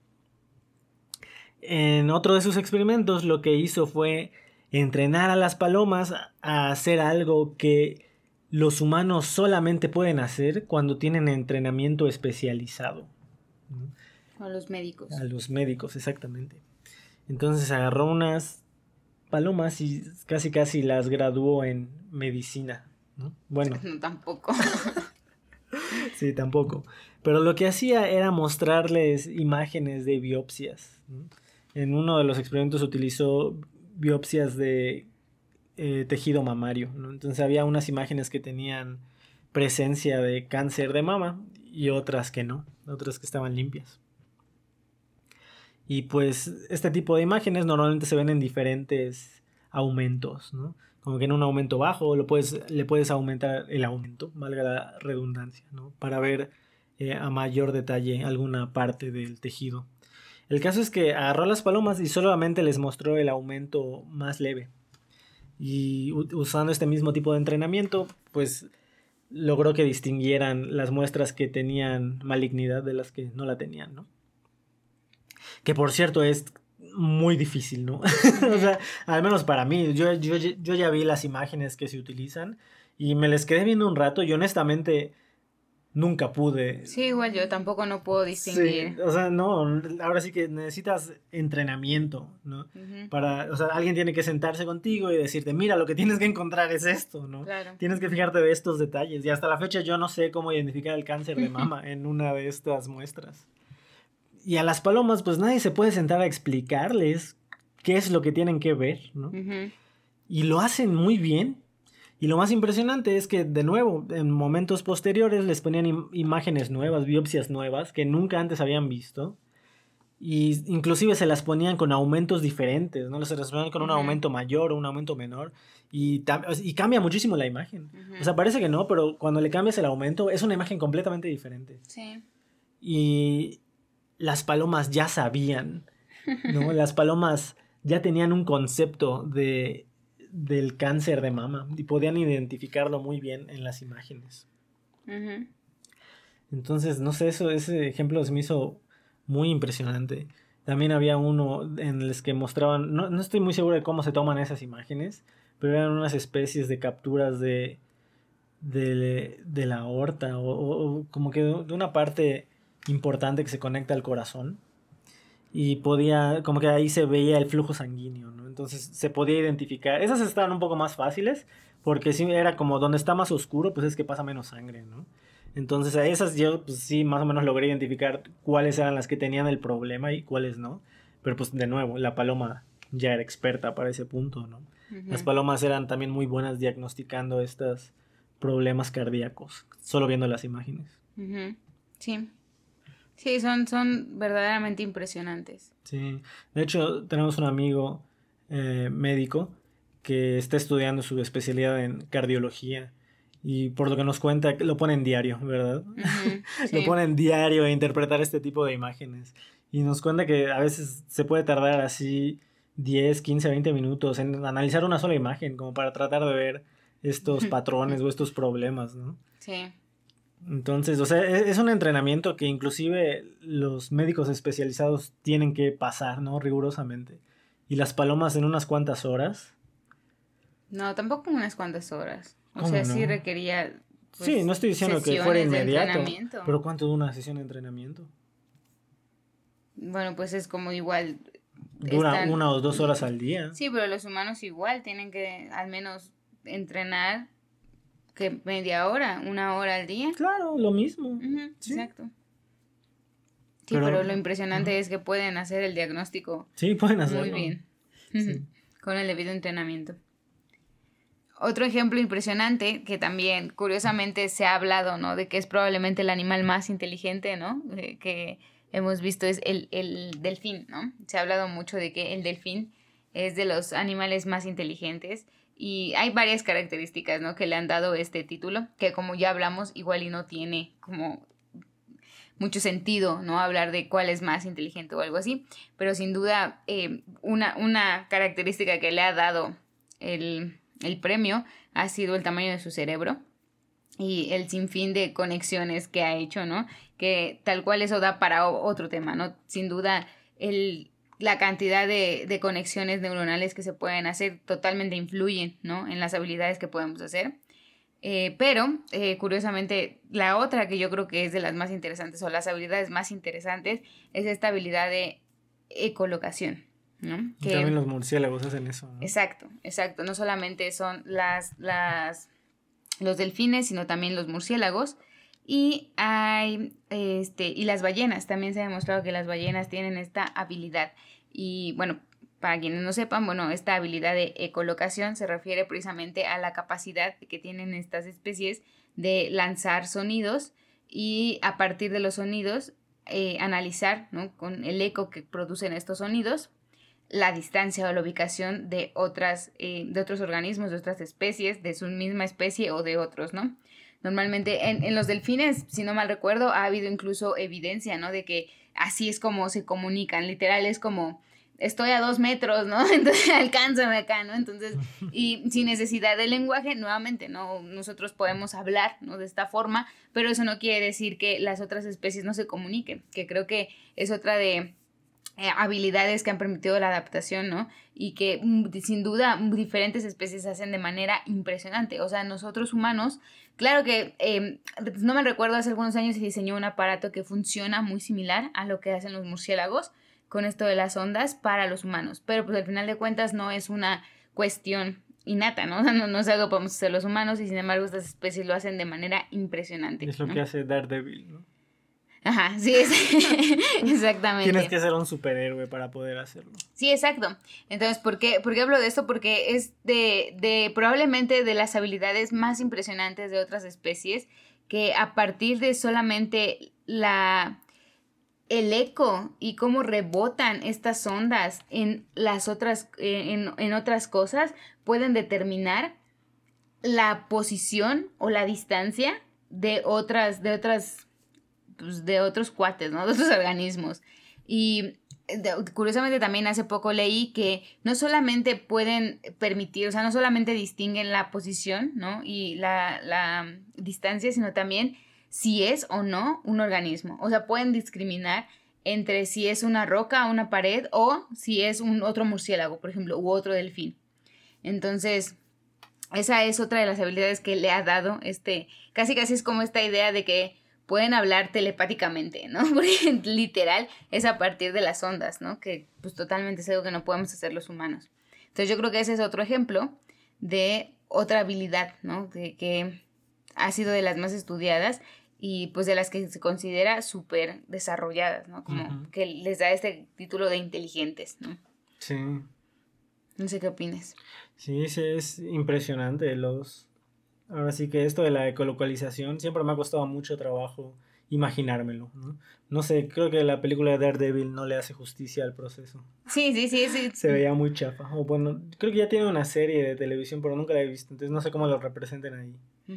en otro de sus experimentos lo que hizo fue entrenar a las palomas a hacer algo que los humanos solamente pueden hacer cuando tienen entrenamiento especializado. A los médicos. A los médicos, exactamente. Entonces agarró unas palomas y casi las graduó en medicina, ¿no? Bueno. No, tampoco. Sí, tampoco. Pero lo que hacía era mostrarles imágenes de biopsias, ¿no? En uno de los experimentos utilizó biopsias de tejido mamario, ¿no? Entonces había unas imágenes que tenían presencia de cáncer de mama y otras que no, otras que estaban limpias. Y pues este tipo de imágenes normalmente se ven en diferentes aumentos, ¿no? Como que en un aumento bajo le puedes aumentar el aumento, valga la redundancia, ¿no? Para ver a mayor detalle alguna parte del tejido. El caso es que agarró a las palomas y solamente les mostró el aumento más leve. Y usando este mismo tipo de entrenamiento, pues logró que distinguieran las muestras que tenían malignidad de las que no la tenían, ¿no? Que por cierto es muy difícil, ¿no? O sea, al menos para mí, yo ya vi las imágenes que se utilizan y me les quedé viendo un rato y honestamente nunca pude. Sí, igual yo tampoco no puedo distinguir. Sí, o sea, no, ahora sí que necesitas entrenamiento, ¿no? O sea, alguien tiene que sentarse contigo y decirte, mira, lo que tienes que encontrar es esto, ¿no? Claro. Tienes que fijarte de estos detalles y hasta la fecha yo no sé cómo identificar el cáncer de mama en una de estas muestras. Y a las palomas, pues nadie se puede sentar a explicarles qué es lo que tienen que ver, ¿no? Y lo hacen muy bien. Y lo más impresionante es que, de nuevo, en momentos posteriores les ponían imágenes nuevas, biopsias nuevas, que nunca antes habían visto. Y inclusive se las ponían con aumentos diferentes, ¿no? Se las ponían con un aumento mayor o un aumento menor. Y cambia muchísimo la imagen. O sea, parece que no, pero cuando le cambias el aumento, es una imagen completamente diferente. Sí. Y las palomas ya sabían, ¿no? Las palomas ya tenían un concepto del cáncer de mama y podían identificarlo muy bien en las imágenes. Entonces, no sé, ese ejemplo se me hizo muy impresionante. También había uno en el que mostraban, no estoy muy seguro de cómo se toman esas imágenes, pero eran unas especies de capturas de la aorta o como que de una parte importante que se conecta al corazón. Y como que ahí se veía el flujo sanguíneo, ¿no? Entonces se podía identificar. Esas estaban un poco más fáciles, porque sí era como donde está más oscuro, pues es que pasa menos sangre, ¿no? Entonces a esas yo pues sí más o menos logré identificar cuáles eran las que tenían el problema y cuáles no. Pero pues de nuevo, la paloma ya era experta para ese punto, ¿no? Las palomas eran también muy buenas diagnosticando estos problemas cardíacos, solo viendo las imágenes. Sí. Sí, son verdaderamente impresionantes. Sí, de hecho tenemos un amigo médico que está estudiando su especialidad en cardiología y por lo que nos cuenta lo pone en diario, ¿verdad? Sí. Lo pone en diario a interpretar este tipo de imágenes y nos cuenta que a veces se puede tardar así 10, 15, 20 minutos en analizar una sola imagen como para tratar de ver estos patrones o estos problemas, ¿no? Sí. Entonces, o sea, es un entrenamiento que inclusive los médicos especializados tienen que pasar, ¿no? Rigurosamente. Y las palomas en unas cuantas horas. No, tampoco en unas cuantas horas. O ¿Cómo sea, no? sí requería. Pues, sí, no estoy diciendo que fuera inmediato. De pero ¿cuánto dura una sesión de entrenamiento? Bueno, pues es como igual. Dura 1 o 2 horas al día. Sí, pero los humanos igual tienen que al menos entrenar que media hora, 1 hora al día. Claro, lo mismo. ¿Sí? Exacto. Sí, pero lo impresionante es que pueden hacer el diagnóstico. Sí, pueden hacerlo. Muy bien. Sí. Con el debido entrenamiento. Otro ejemplo impresionante que también curiosamente se ha hablado, ¿no? De que es probablemente el animal más inteligente, ¿no? Que hemos visto es el delfín, ¿no? Se ha hablado mucho de que el delfín es de los animales más inteligentes y hay varias características, ¿no? Que le han dado este título, que como ya hablamos, igual y no tiene como mucho sentido, ¿no? Hablar de cuál es más inteligente o algo así, pero sin duda una característica que le ha dado el premio ha sido el tamaño de su cerebro y el sinfín de conexiones que ha hecho, ¿no? Que tal cual eso da para otro tema, ¿no? Sin duda la cantidad de conexiones neuronales que se pueden hacer totalmente influyen, ¿no? En las habilidades que podemos hacer. Pero, curiosamente, la otra que yo creo que es de las más interesantes o las habilidades más interesantes es esta habilidad de ecolocación, ¿no? Y también los murciélagos hacen eso, ¿no? Exacto. No solamente son los delfines, sino también los murciélagos. Y y las ballenas, también se ha demostrado que las ballenas tienen esta habilidad. Y bueno, para quienes no sepan, bueno, esta habilidad de ecolocación se refiere precisamente a la capacidad que tienen estas especies de lanzar sonidos y a partir de los sonidos analizar, ¿no? Con el eco que producen estos sonidos, la distancia o la ubicación de otros organismos, de otras especies, de su misma especie o de otros, ¿no? Normalmente en los delfines, si no mal recuerdo, ha habido incluso evidencia, ¿no? De que así es como se comunican, literal es como, estoy a 2 metros, ¿no? Entonces alcánzame acá, ¿no? Entonces, y sin necesidad de lenguaje, nuevamente, ¿no? Nosotros podemos hablar, ¿no? De esta forma, pero eso no quiere decir que las otras especies no se comuniquen, que creo que es otra de habilidades que han permitido la adaptación, ¿no? Y que sin duda diferentes especies hacen de manera impresionante. O sea, nosotros humanos, claro que no me recuerdo, hace algunos años se diseñó un aparato que funciona muy similar a lo que hacen los murciélagos con esto de las ondas para los humanos, pero pues al final de cuentas no es una cuestión innata, ¿no? O sea, no es algo que podemos hacer los humanos y sin embargo estas especies lo hacen de manera impresionante. Es lo ¿no? que hace Daredevil, ¿no? Ajá, sí, exactamente. Tienes que ser un superhéroe para poder hacerlo. Sí, exacto. Entonces, ¿por qué hablo de esto? Porque es de probablemente de las habilidades más impresionantes de otras especies que a partir de solamente el eco y cómo rebotan estas ondas en las otras, en otras cosas, pueden determinar la posición o la distancia de otros cuates, ¿no? De otros organismos. Y curiosamente también hace poco leí que no solamente pueden permitir, o sea, no solamente distinguen la posición, ¿no? Y la distancia, sino también si es o no un organismo. O sea, pueden discriminar entre si es una roca, una pared, o si es otro murciélago, por ejemplo, u otro delfín. Entonces, esa es otra de las habilidades que le ha dado casi es como esta idea de que pueden hablar telepáticamente, ¿no? Porque literal es a partir de las ondas, ¿no? Que pues totalmente es algo que no podemos hacer los humanos. Entonces yo creo que ese es otro ejemplo de otra habilidad, ¿no? Que ha sido de las más estudiadas y pues de las que se considera súper desarrolladas, ¿no? Como que les da este título de inteligentes, ¿no? Sí. No sé qué opinas. Sí, es impresionante Ahora sí que esto de la ecolocalización siempre me ha costado mucho trabajo imaginármelo, ¿no? No sé, creo que la película de Daredevil no le hace justicia al proceso. Sí. Se veía muy chafa. O bueno, creo que ya tiene una serie de televisión, pero nunca la he visto, entonces no sé cómo lo representen ahí.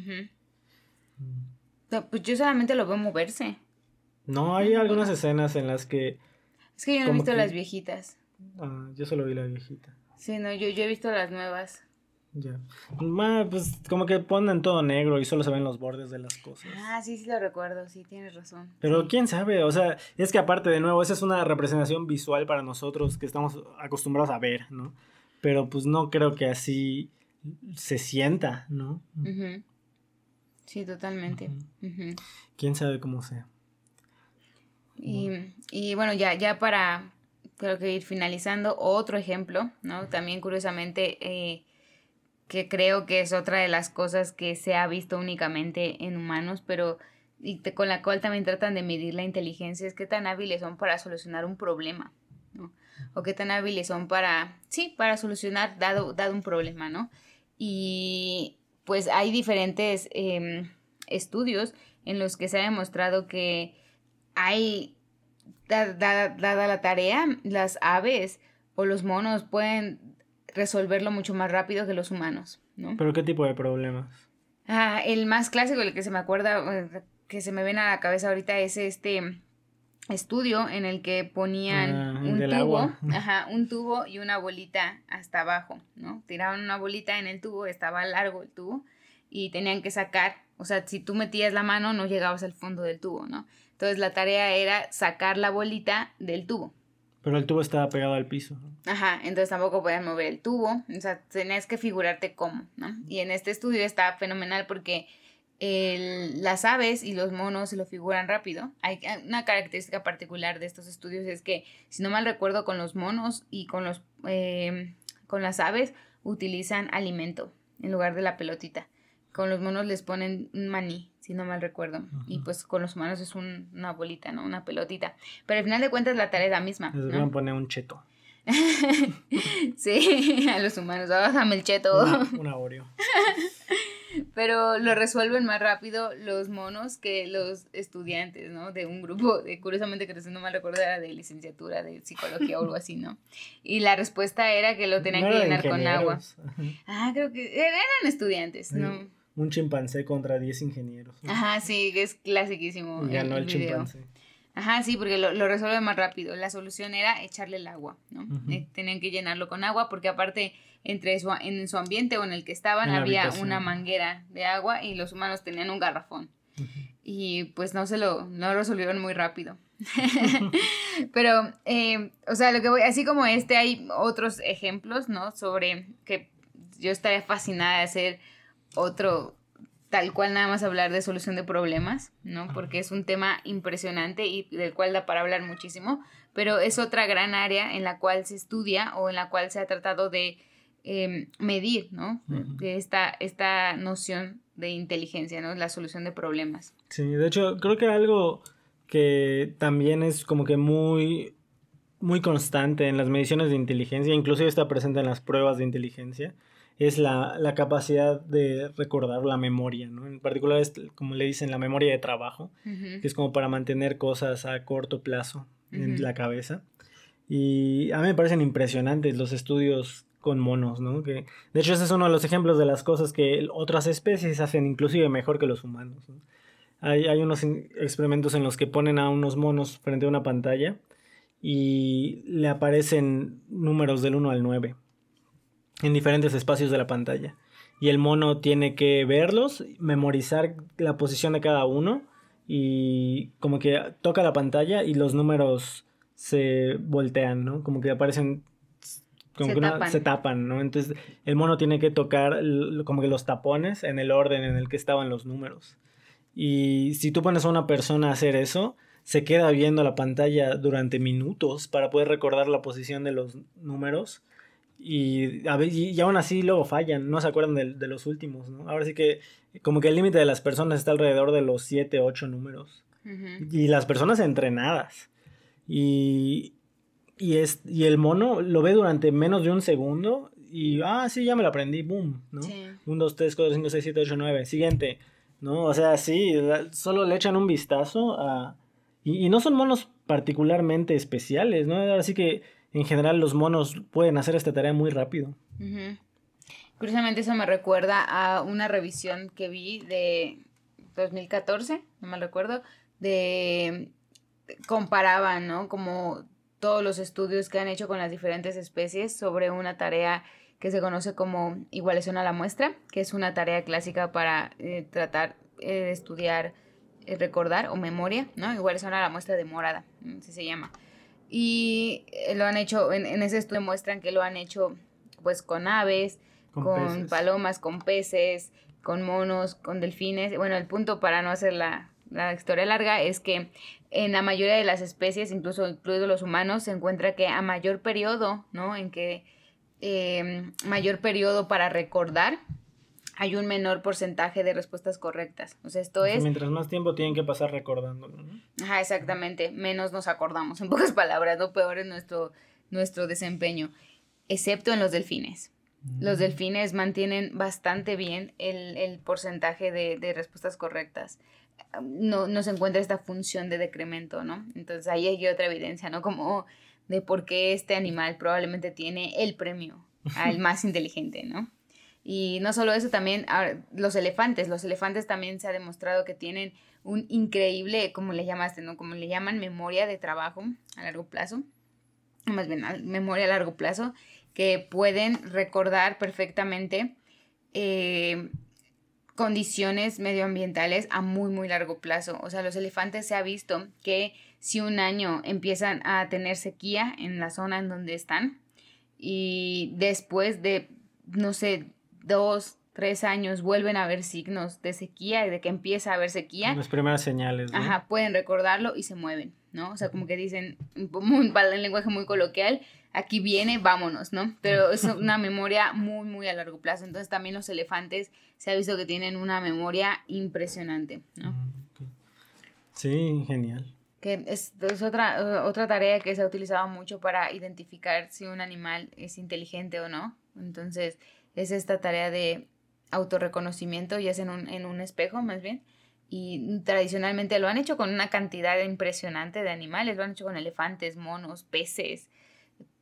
Pues yo solamente lo veo moverse. No, hay algunas escenas en las que... Es que yo no he visto las viejitas. Yo solo vi la viejita. Sí, no, yo he visto las nuevas. Ya. Pues como que ponen todo negro y solo se ven los bordes de las cosas. Sí lo recuerdo, sí, tienes razón. Pero sí. quién sabe, o sea, es que aparte de nuevo, esa es una representación visual para nosotros que estamos acostumbrados a ver, ¿no? Pero pues no creo que así se sienta, ¿no? Uh-huh. Sí, totalmente. Uh-huh. Quién sabe cómo sea. Y bueno, ya para, creo que ir finalizando, otro ejemplo, ¿no? También curiosamente... que creo que es otra de las cosas que se ha visto únicamente en humanos, pero con la cual también tratan de medir la inteligencia, es qué tan hábiles son para solucionar un problema, ¿no? O qué tan hábiles son para solucionar dado un problema, ¿no? Y pues hay diferentes estudios en los que se ha demostrado que hay, dada la tarea, las aves o los monos pueden resolverlo mucho más rápido que los humanos, ¿no? ¿Pero qué tipo de problemas? El más clásico, el que se me acuerda, que se me viene a la cabeza ahorita es este estudio en el que ponían un tubo y una bolita hasta abajo, ¿no? Tiraban una bolita en el tubo, estaba largo el tubo y tenían que sacar, o sea, si tú metías la mano no llegabas al fondo del tubo, ¿no? Entonces la tarea era sacar la bolita del tubo. Pero el tubo estaba pegado al piso. Entonces tampoco podías mover el tubo, o sea, tenías que figurarte cómo, ¿no? Y en este estudio está fenomenal porque las aves y los monos se lo figuran rápido. Hay una característica particular de estos estudios es que, si no mal recuerdo, con los monos y con las aves utilizan alimento en lugar de la pelotita. Con los monos les ponen un maní, si no mal recuerdo. Uh-huh. Y pues con los humanos es una bolita, ¿no? Una pelotita. Pero al final de cuentas la tarea es la misma. Les van a poner un cheto. Sí, a los humanos. Dame el cheto. Una Oreo. Pero lo resuelven más rápido los monos que los estudiantes, ¿no? De un grupo, curiosamente, que si no mal recuerdo, era de licenciatura de psicología o algo así, ¿no? Y la respuesta era que lo tenían que llenar con agua. Creo que eran estudiantes, ¿no? un chimpancé contra 10 ingenieros, ¿no? Ajá, sí, que es clasiquísimo. Y ganó el video. chimpancé. Ajá, sí, porque lo resuelve más rápido. La solución era echarle el agua, ¿no? Uh-huh. Tenían que llenarlo con agua porque aparte en su ambiente o en el que estaban había una manguera de agua y los humanos tenían un garrafón. Uh-huh. Y pues no lo resolvieron muy rápido. Pero, o sea, lo que voy, así como hay otros ejemplos, ¿no? Sobre que yo estaría fascinada de hacer otro, tal cual nada más hablar de solución de problemas, ¿no? Porque es un tema impresionante y del cual da para hablar muchísimo, pero es otra gran área en la cual se estudia o en la cual se ha tratado de medir, ¿no? Uh-huh. De esta noción de inteligencia, ¿no? La solución de problemas. Sí, de hecho, creo que algo que también es como que muy, muy constante en las mediciones de inteligencia, inclusive está presente en las pruebas de inteligencia, es la capacidad de recordar la memoria, ¿no? En particular es, como le dicen, la memoria de trabajo, uh-huh. que es como para mantener cosas a corto plazo en uh-huh. la cabeza. Y a mí me parecen impresionantes los estudios con monos, ¿no? Que, de hecho, ese es uno de los ejemplos de las cosas que otras especies hacen inclusive mejor que los humanos, ¿no? Hay unos experimentos en los que ponen a unos monos frente a una pantalla y le aparecen números del 1 al 9 en diferentes espacios de la pantalla. Y el mono tiene que verlos, memorizar la posición de cada uno y como que toca la pantalla y los números se voltean, ¿no? Como que aparecen, como se tapan, ¿no? Entonces el mono tiene que tocar como que los tapones en el orden en el que estaban los números. Y si tú pones a una persona a hacer eso, se queda viendo la pantalla durante minutos para poder recordar la posición de los números. Y aún así luego fallan, no se acuerdan de los últimos, ¿no? Ahora sí que como que el límite de las personas está alrededor de los 7, 8 números. Uh-huh. Y las personas entrenadas. Y el mono lo ve durante menos de un segundo y, sí, ya me lo aprendí, boom, ¿no? Sí. 1, 2, 3, 4, 5, 6, 7, 8, 9, siguiente, ¿no? O sea, sí, solo le echan un vistazo a... Y no son monos particularmente especiales, ¿no? Así que en general los monos pueden hacer esta tarea muy rápido. Uh-huh. Curiosamente eso me recuerda a una revisión que vi de 2014, no me recuerdo, comparaban, ¿no? Como todos los estudios que han hecho con las diferentes especies sobre una tarea que se conoce como igualación a la muestra, que es una tarea clásica para tratar de estudiar, recordar o memoria, ¿no? Igualación a la muestra de Morada, así se llama. Y lo han hecho, en ese estudio muestran que lo han hecho pues con aves, con palomas, con peces, con monos, con delfines. Bueno, el punto para no hacer la historia larga es que en la mayoría de las especies, incluidos los humanos, se encuentra que a mayor periodo, ¿no? En que mayor periodo para recordar, hay un menor porcentaje de respuestas correctas. O sea, mientras más tiempo tienen que pasar recordándolo, ¿no? Ajá, exactamente. Menos nos acordamos, en pocas palabras, ¿no? Peor es nuestro desempeño. Excepto en los delfines. Los delfines mantienen bastante bien el porcentaje de respuestas correctas. No se encuentra esta función de decremento, ¿no? Entonces ahí hay otra evidencia, ¿no? Como de por qué este animal probablemente tiene el premio al más inteligente, ¿no? Y no solo eso, también los elefantes también se ha demostrado que tienen un increíble, como le llamaste, ¿no? Como le llaman, memoria de trabajo a largo plazo, más bien memoria a largo plazo, que pueden recordar perfectamente condiciones medioambientales a muy, muy largo plazo. O sea, los elefantes se ha visto que si un año empiezan a tener sequía en la zona en donde están y después de, no sé, 2, 3 años vuelven a haber signos de sequía y de que empieza a haber sequía. Las primeras señales, ¿no? Ajá, pueden recordarlo y se mueven, ¿no? O sea, como que dicen, en lenguaje muy coloquial, aquí viene, vámonos, ¿no? Pero es una memoria muy, muy a largo plazo. Entonces también los elefantes se ha visto que tienen una memoria impresionante, ¿no? Okay. Sí, genial. Que es otra tarea que se ha utilizado mucho para identificar si un animal es inteligente o no. Entonces es esta tarea de autorreconocimiento, ya es en un espejo más bien, y tradicionalmente lo han hecho con una cantidad impresionante de animales, lo han hecho con elefantes, monos, peces,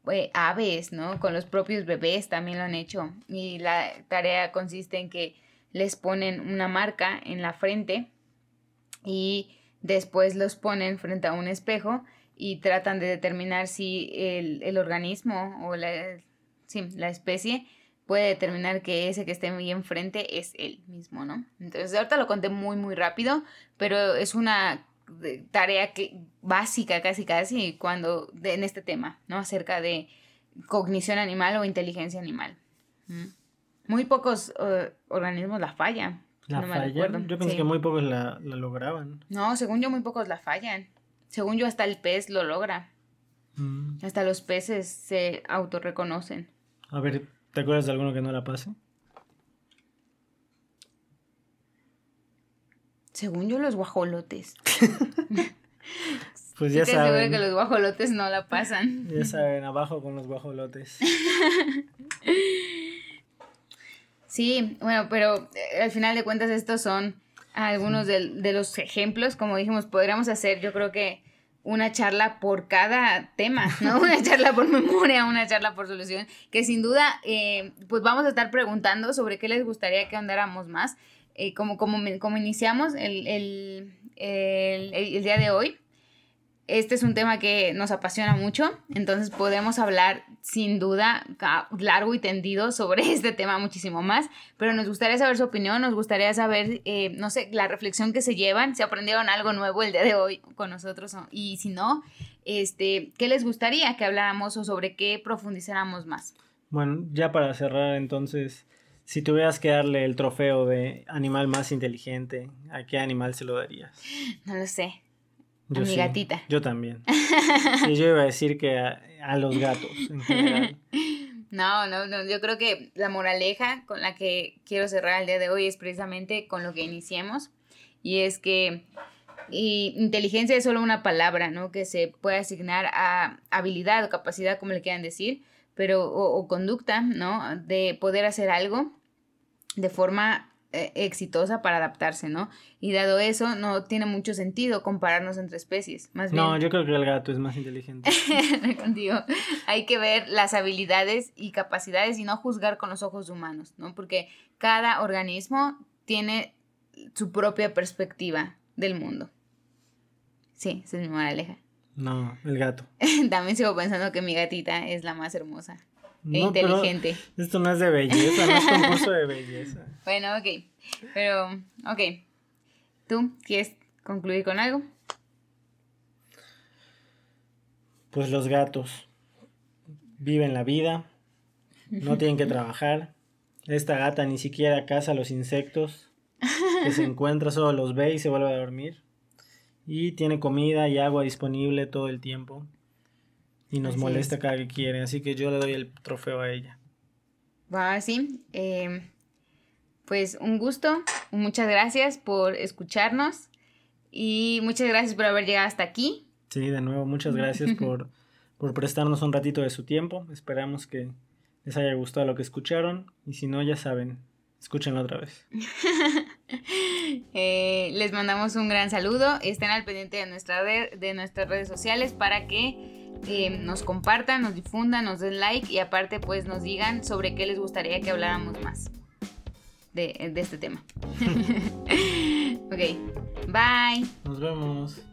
aves, ¿no? Con los propios bebés también lo han hecho, y la tarea consiste en que les ponen una marca en la frente y después los ponen frente a un espejo y tratan de determinar si el organismo o la especie puede determinar que ese que esté muy enfrente es él mismo, ¿no? Entonces, ahorita lo conté muy, muy rápido, pero es una tarea básica casi en este tema, ¿no? Acerca de cognición animal o inteligencia animal. Muy pocos organismos la fallan. Yo pensé que muy pocos la lograban. No, según yo muy pocos la fallan. Según yo hasta el pez lo logra. Hasta los peces se autorreconocen. A ver, ¿te acuerdas de alguno que no la pase? Según yo los guajolotes. Pues ya saben. Seguro que los guajolotes no la pasan. Ya saben, abajo con los guajolotes. Sí, bueno, pero al final de cuentas estos son algunos de los ejemplos. Como dijimos, podríamos hacer, yo creo que una charla por cada tema, ¿no? Una charla por memoria, una charla por solución, que sin duda, pues vamos a estar preguntando sobre qué les gustaría que ahondáramos más. Como iniciamos el día de hoy, este es un tema que nos apasiona mucho, entonces podemos hablar sin duda largo y tendido sobre este tema muchísimo más, pero nos gustaría saber su opinión, nos gustaría saber, no sé, la reflexión que se llevan, si aprendieron algo nuevo el día de hoy con nosotros y si no, ¿qué les gustaría que habláramos o sobre qué profundizáramos más? Bueno, ya para cerrar entonces, si tuvieras que darle el trofeo de animal más inteligente, ¿a qué animal se lo darías? No lo sé. Yo a mi gatita. Yo también. Sí, yo iba a decir que a los gatos en general. No, yo creo que la moraleja con la que quiero cerrar el día de hoy es precisamente con lo que iniciemos, y es que inteligencia es solo una palabra, ¿no? Que se puede asignar a habilidad o capacidad, como le quieran decir, pero o conducta, ¿no? De poder hacer algo de forma exitosa para adaptarse, ¿no? Y dado eso, no tiene mucho sentido compararnos entre especies, más bien. No, yo creo que el gato es más inteligente. Contigo. Hay que ver las habilidades y capacidades y no juzgar con los ojos humanos, ¿no? Porque cada organismo tiene su propia perspectiva del mundo. Sí, esa es mi moraleja. No, el gato. También sigo pensando que mi gatita es la más hermosa. Inteligente. Esto no es de belleza, no es concurso de belleza. Bueno, ok. Pero, ok. ¿Tú quieres concluir con algo? Pues los gatos viven la vida, no tienen que trabajar. Esta gata ni siquiera caza los insectos que se encuentra, solo los ve y se vuelve a dormir. Y tiene comida y agua disponible todo el tiempo. Y nos molesta cada que quiere, así que yo le doy el trofeo a ella. Bueno, sí. Pues un gusto, muchas gracias por escucharnos y muchas gracias por haber llegado hasta aquí. Sí, de nuevo, muchas gracias por prestarnos un ratito de su tiempo. Esperamos que les haya gustado lo que escucharon y si no, ya saben, escúchenlo otra vez. Les mandamos un gran saludo, estén al pendiente de nuestras redes sociales para que nos compartan, nos difundan, nos den like y aparte pues nos digan sobre qué les gustaría que habláramos más de este tema. Ok, bye. Nos vemos.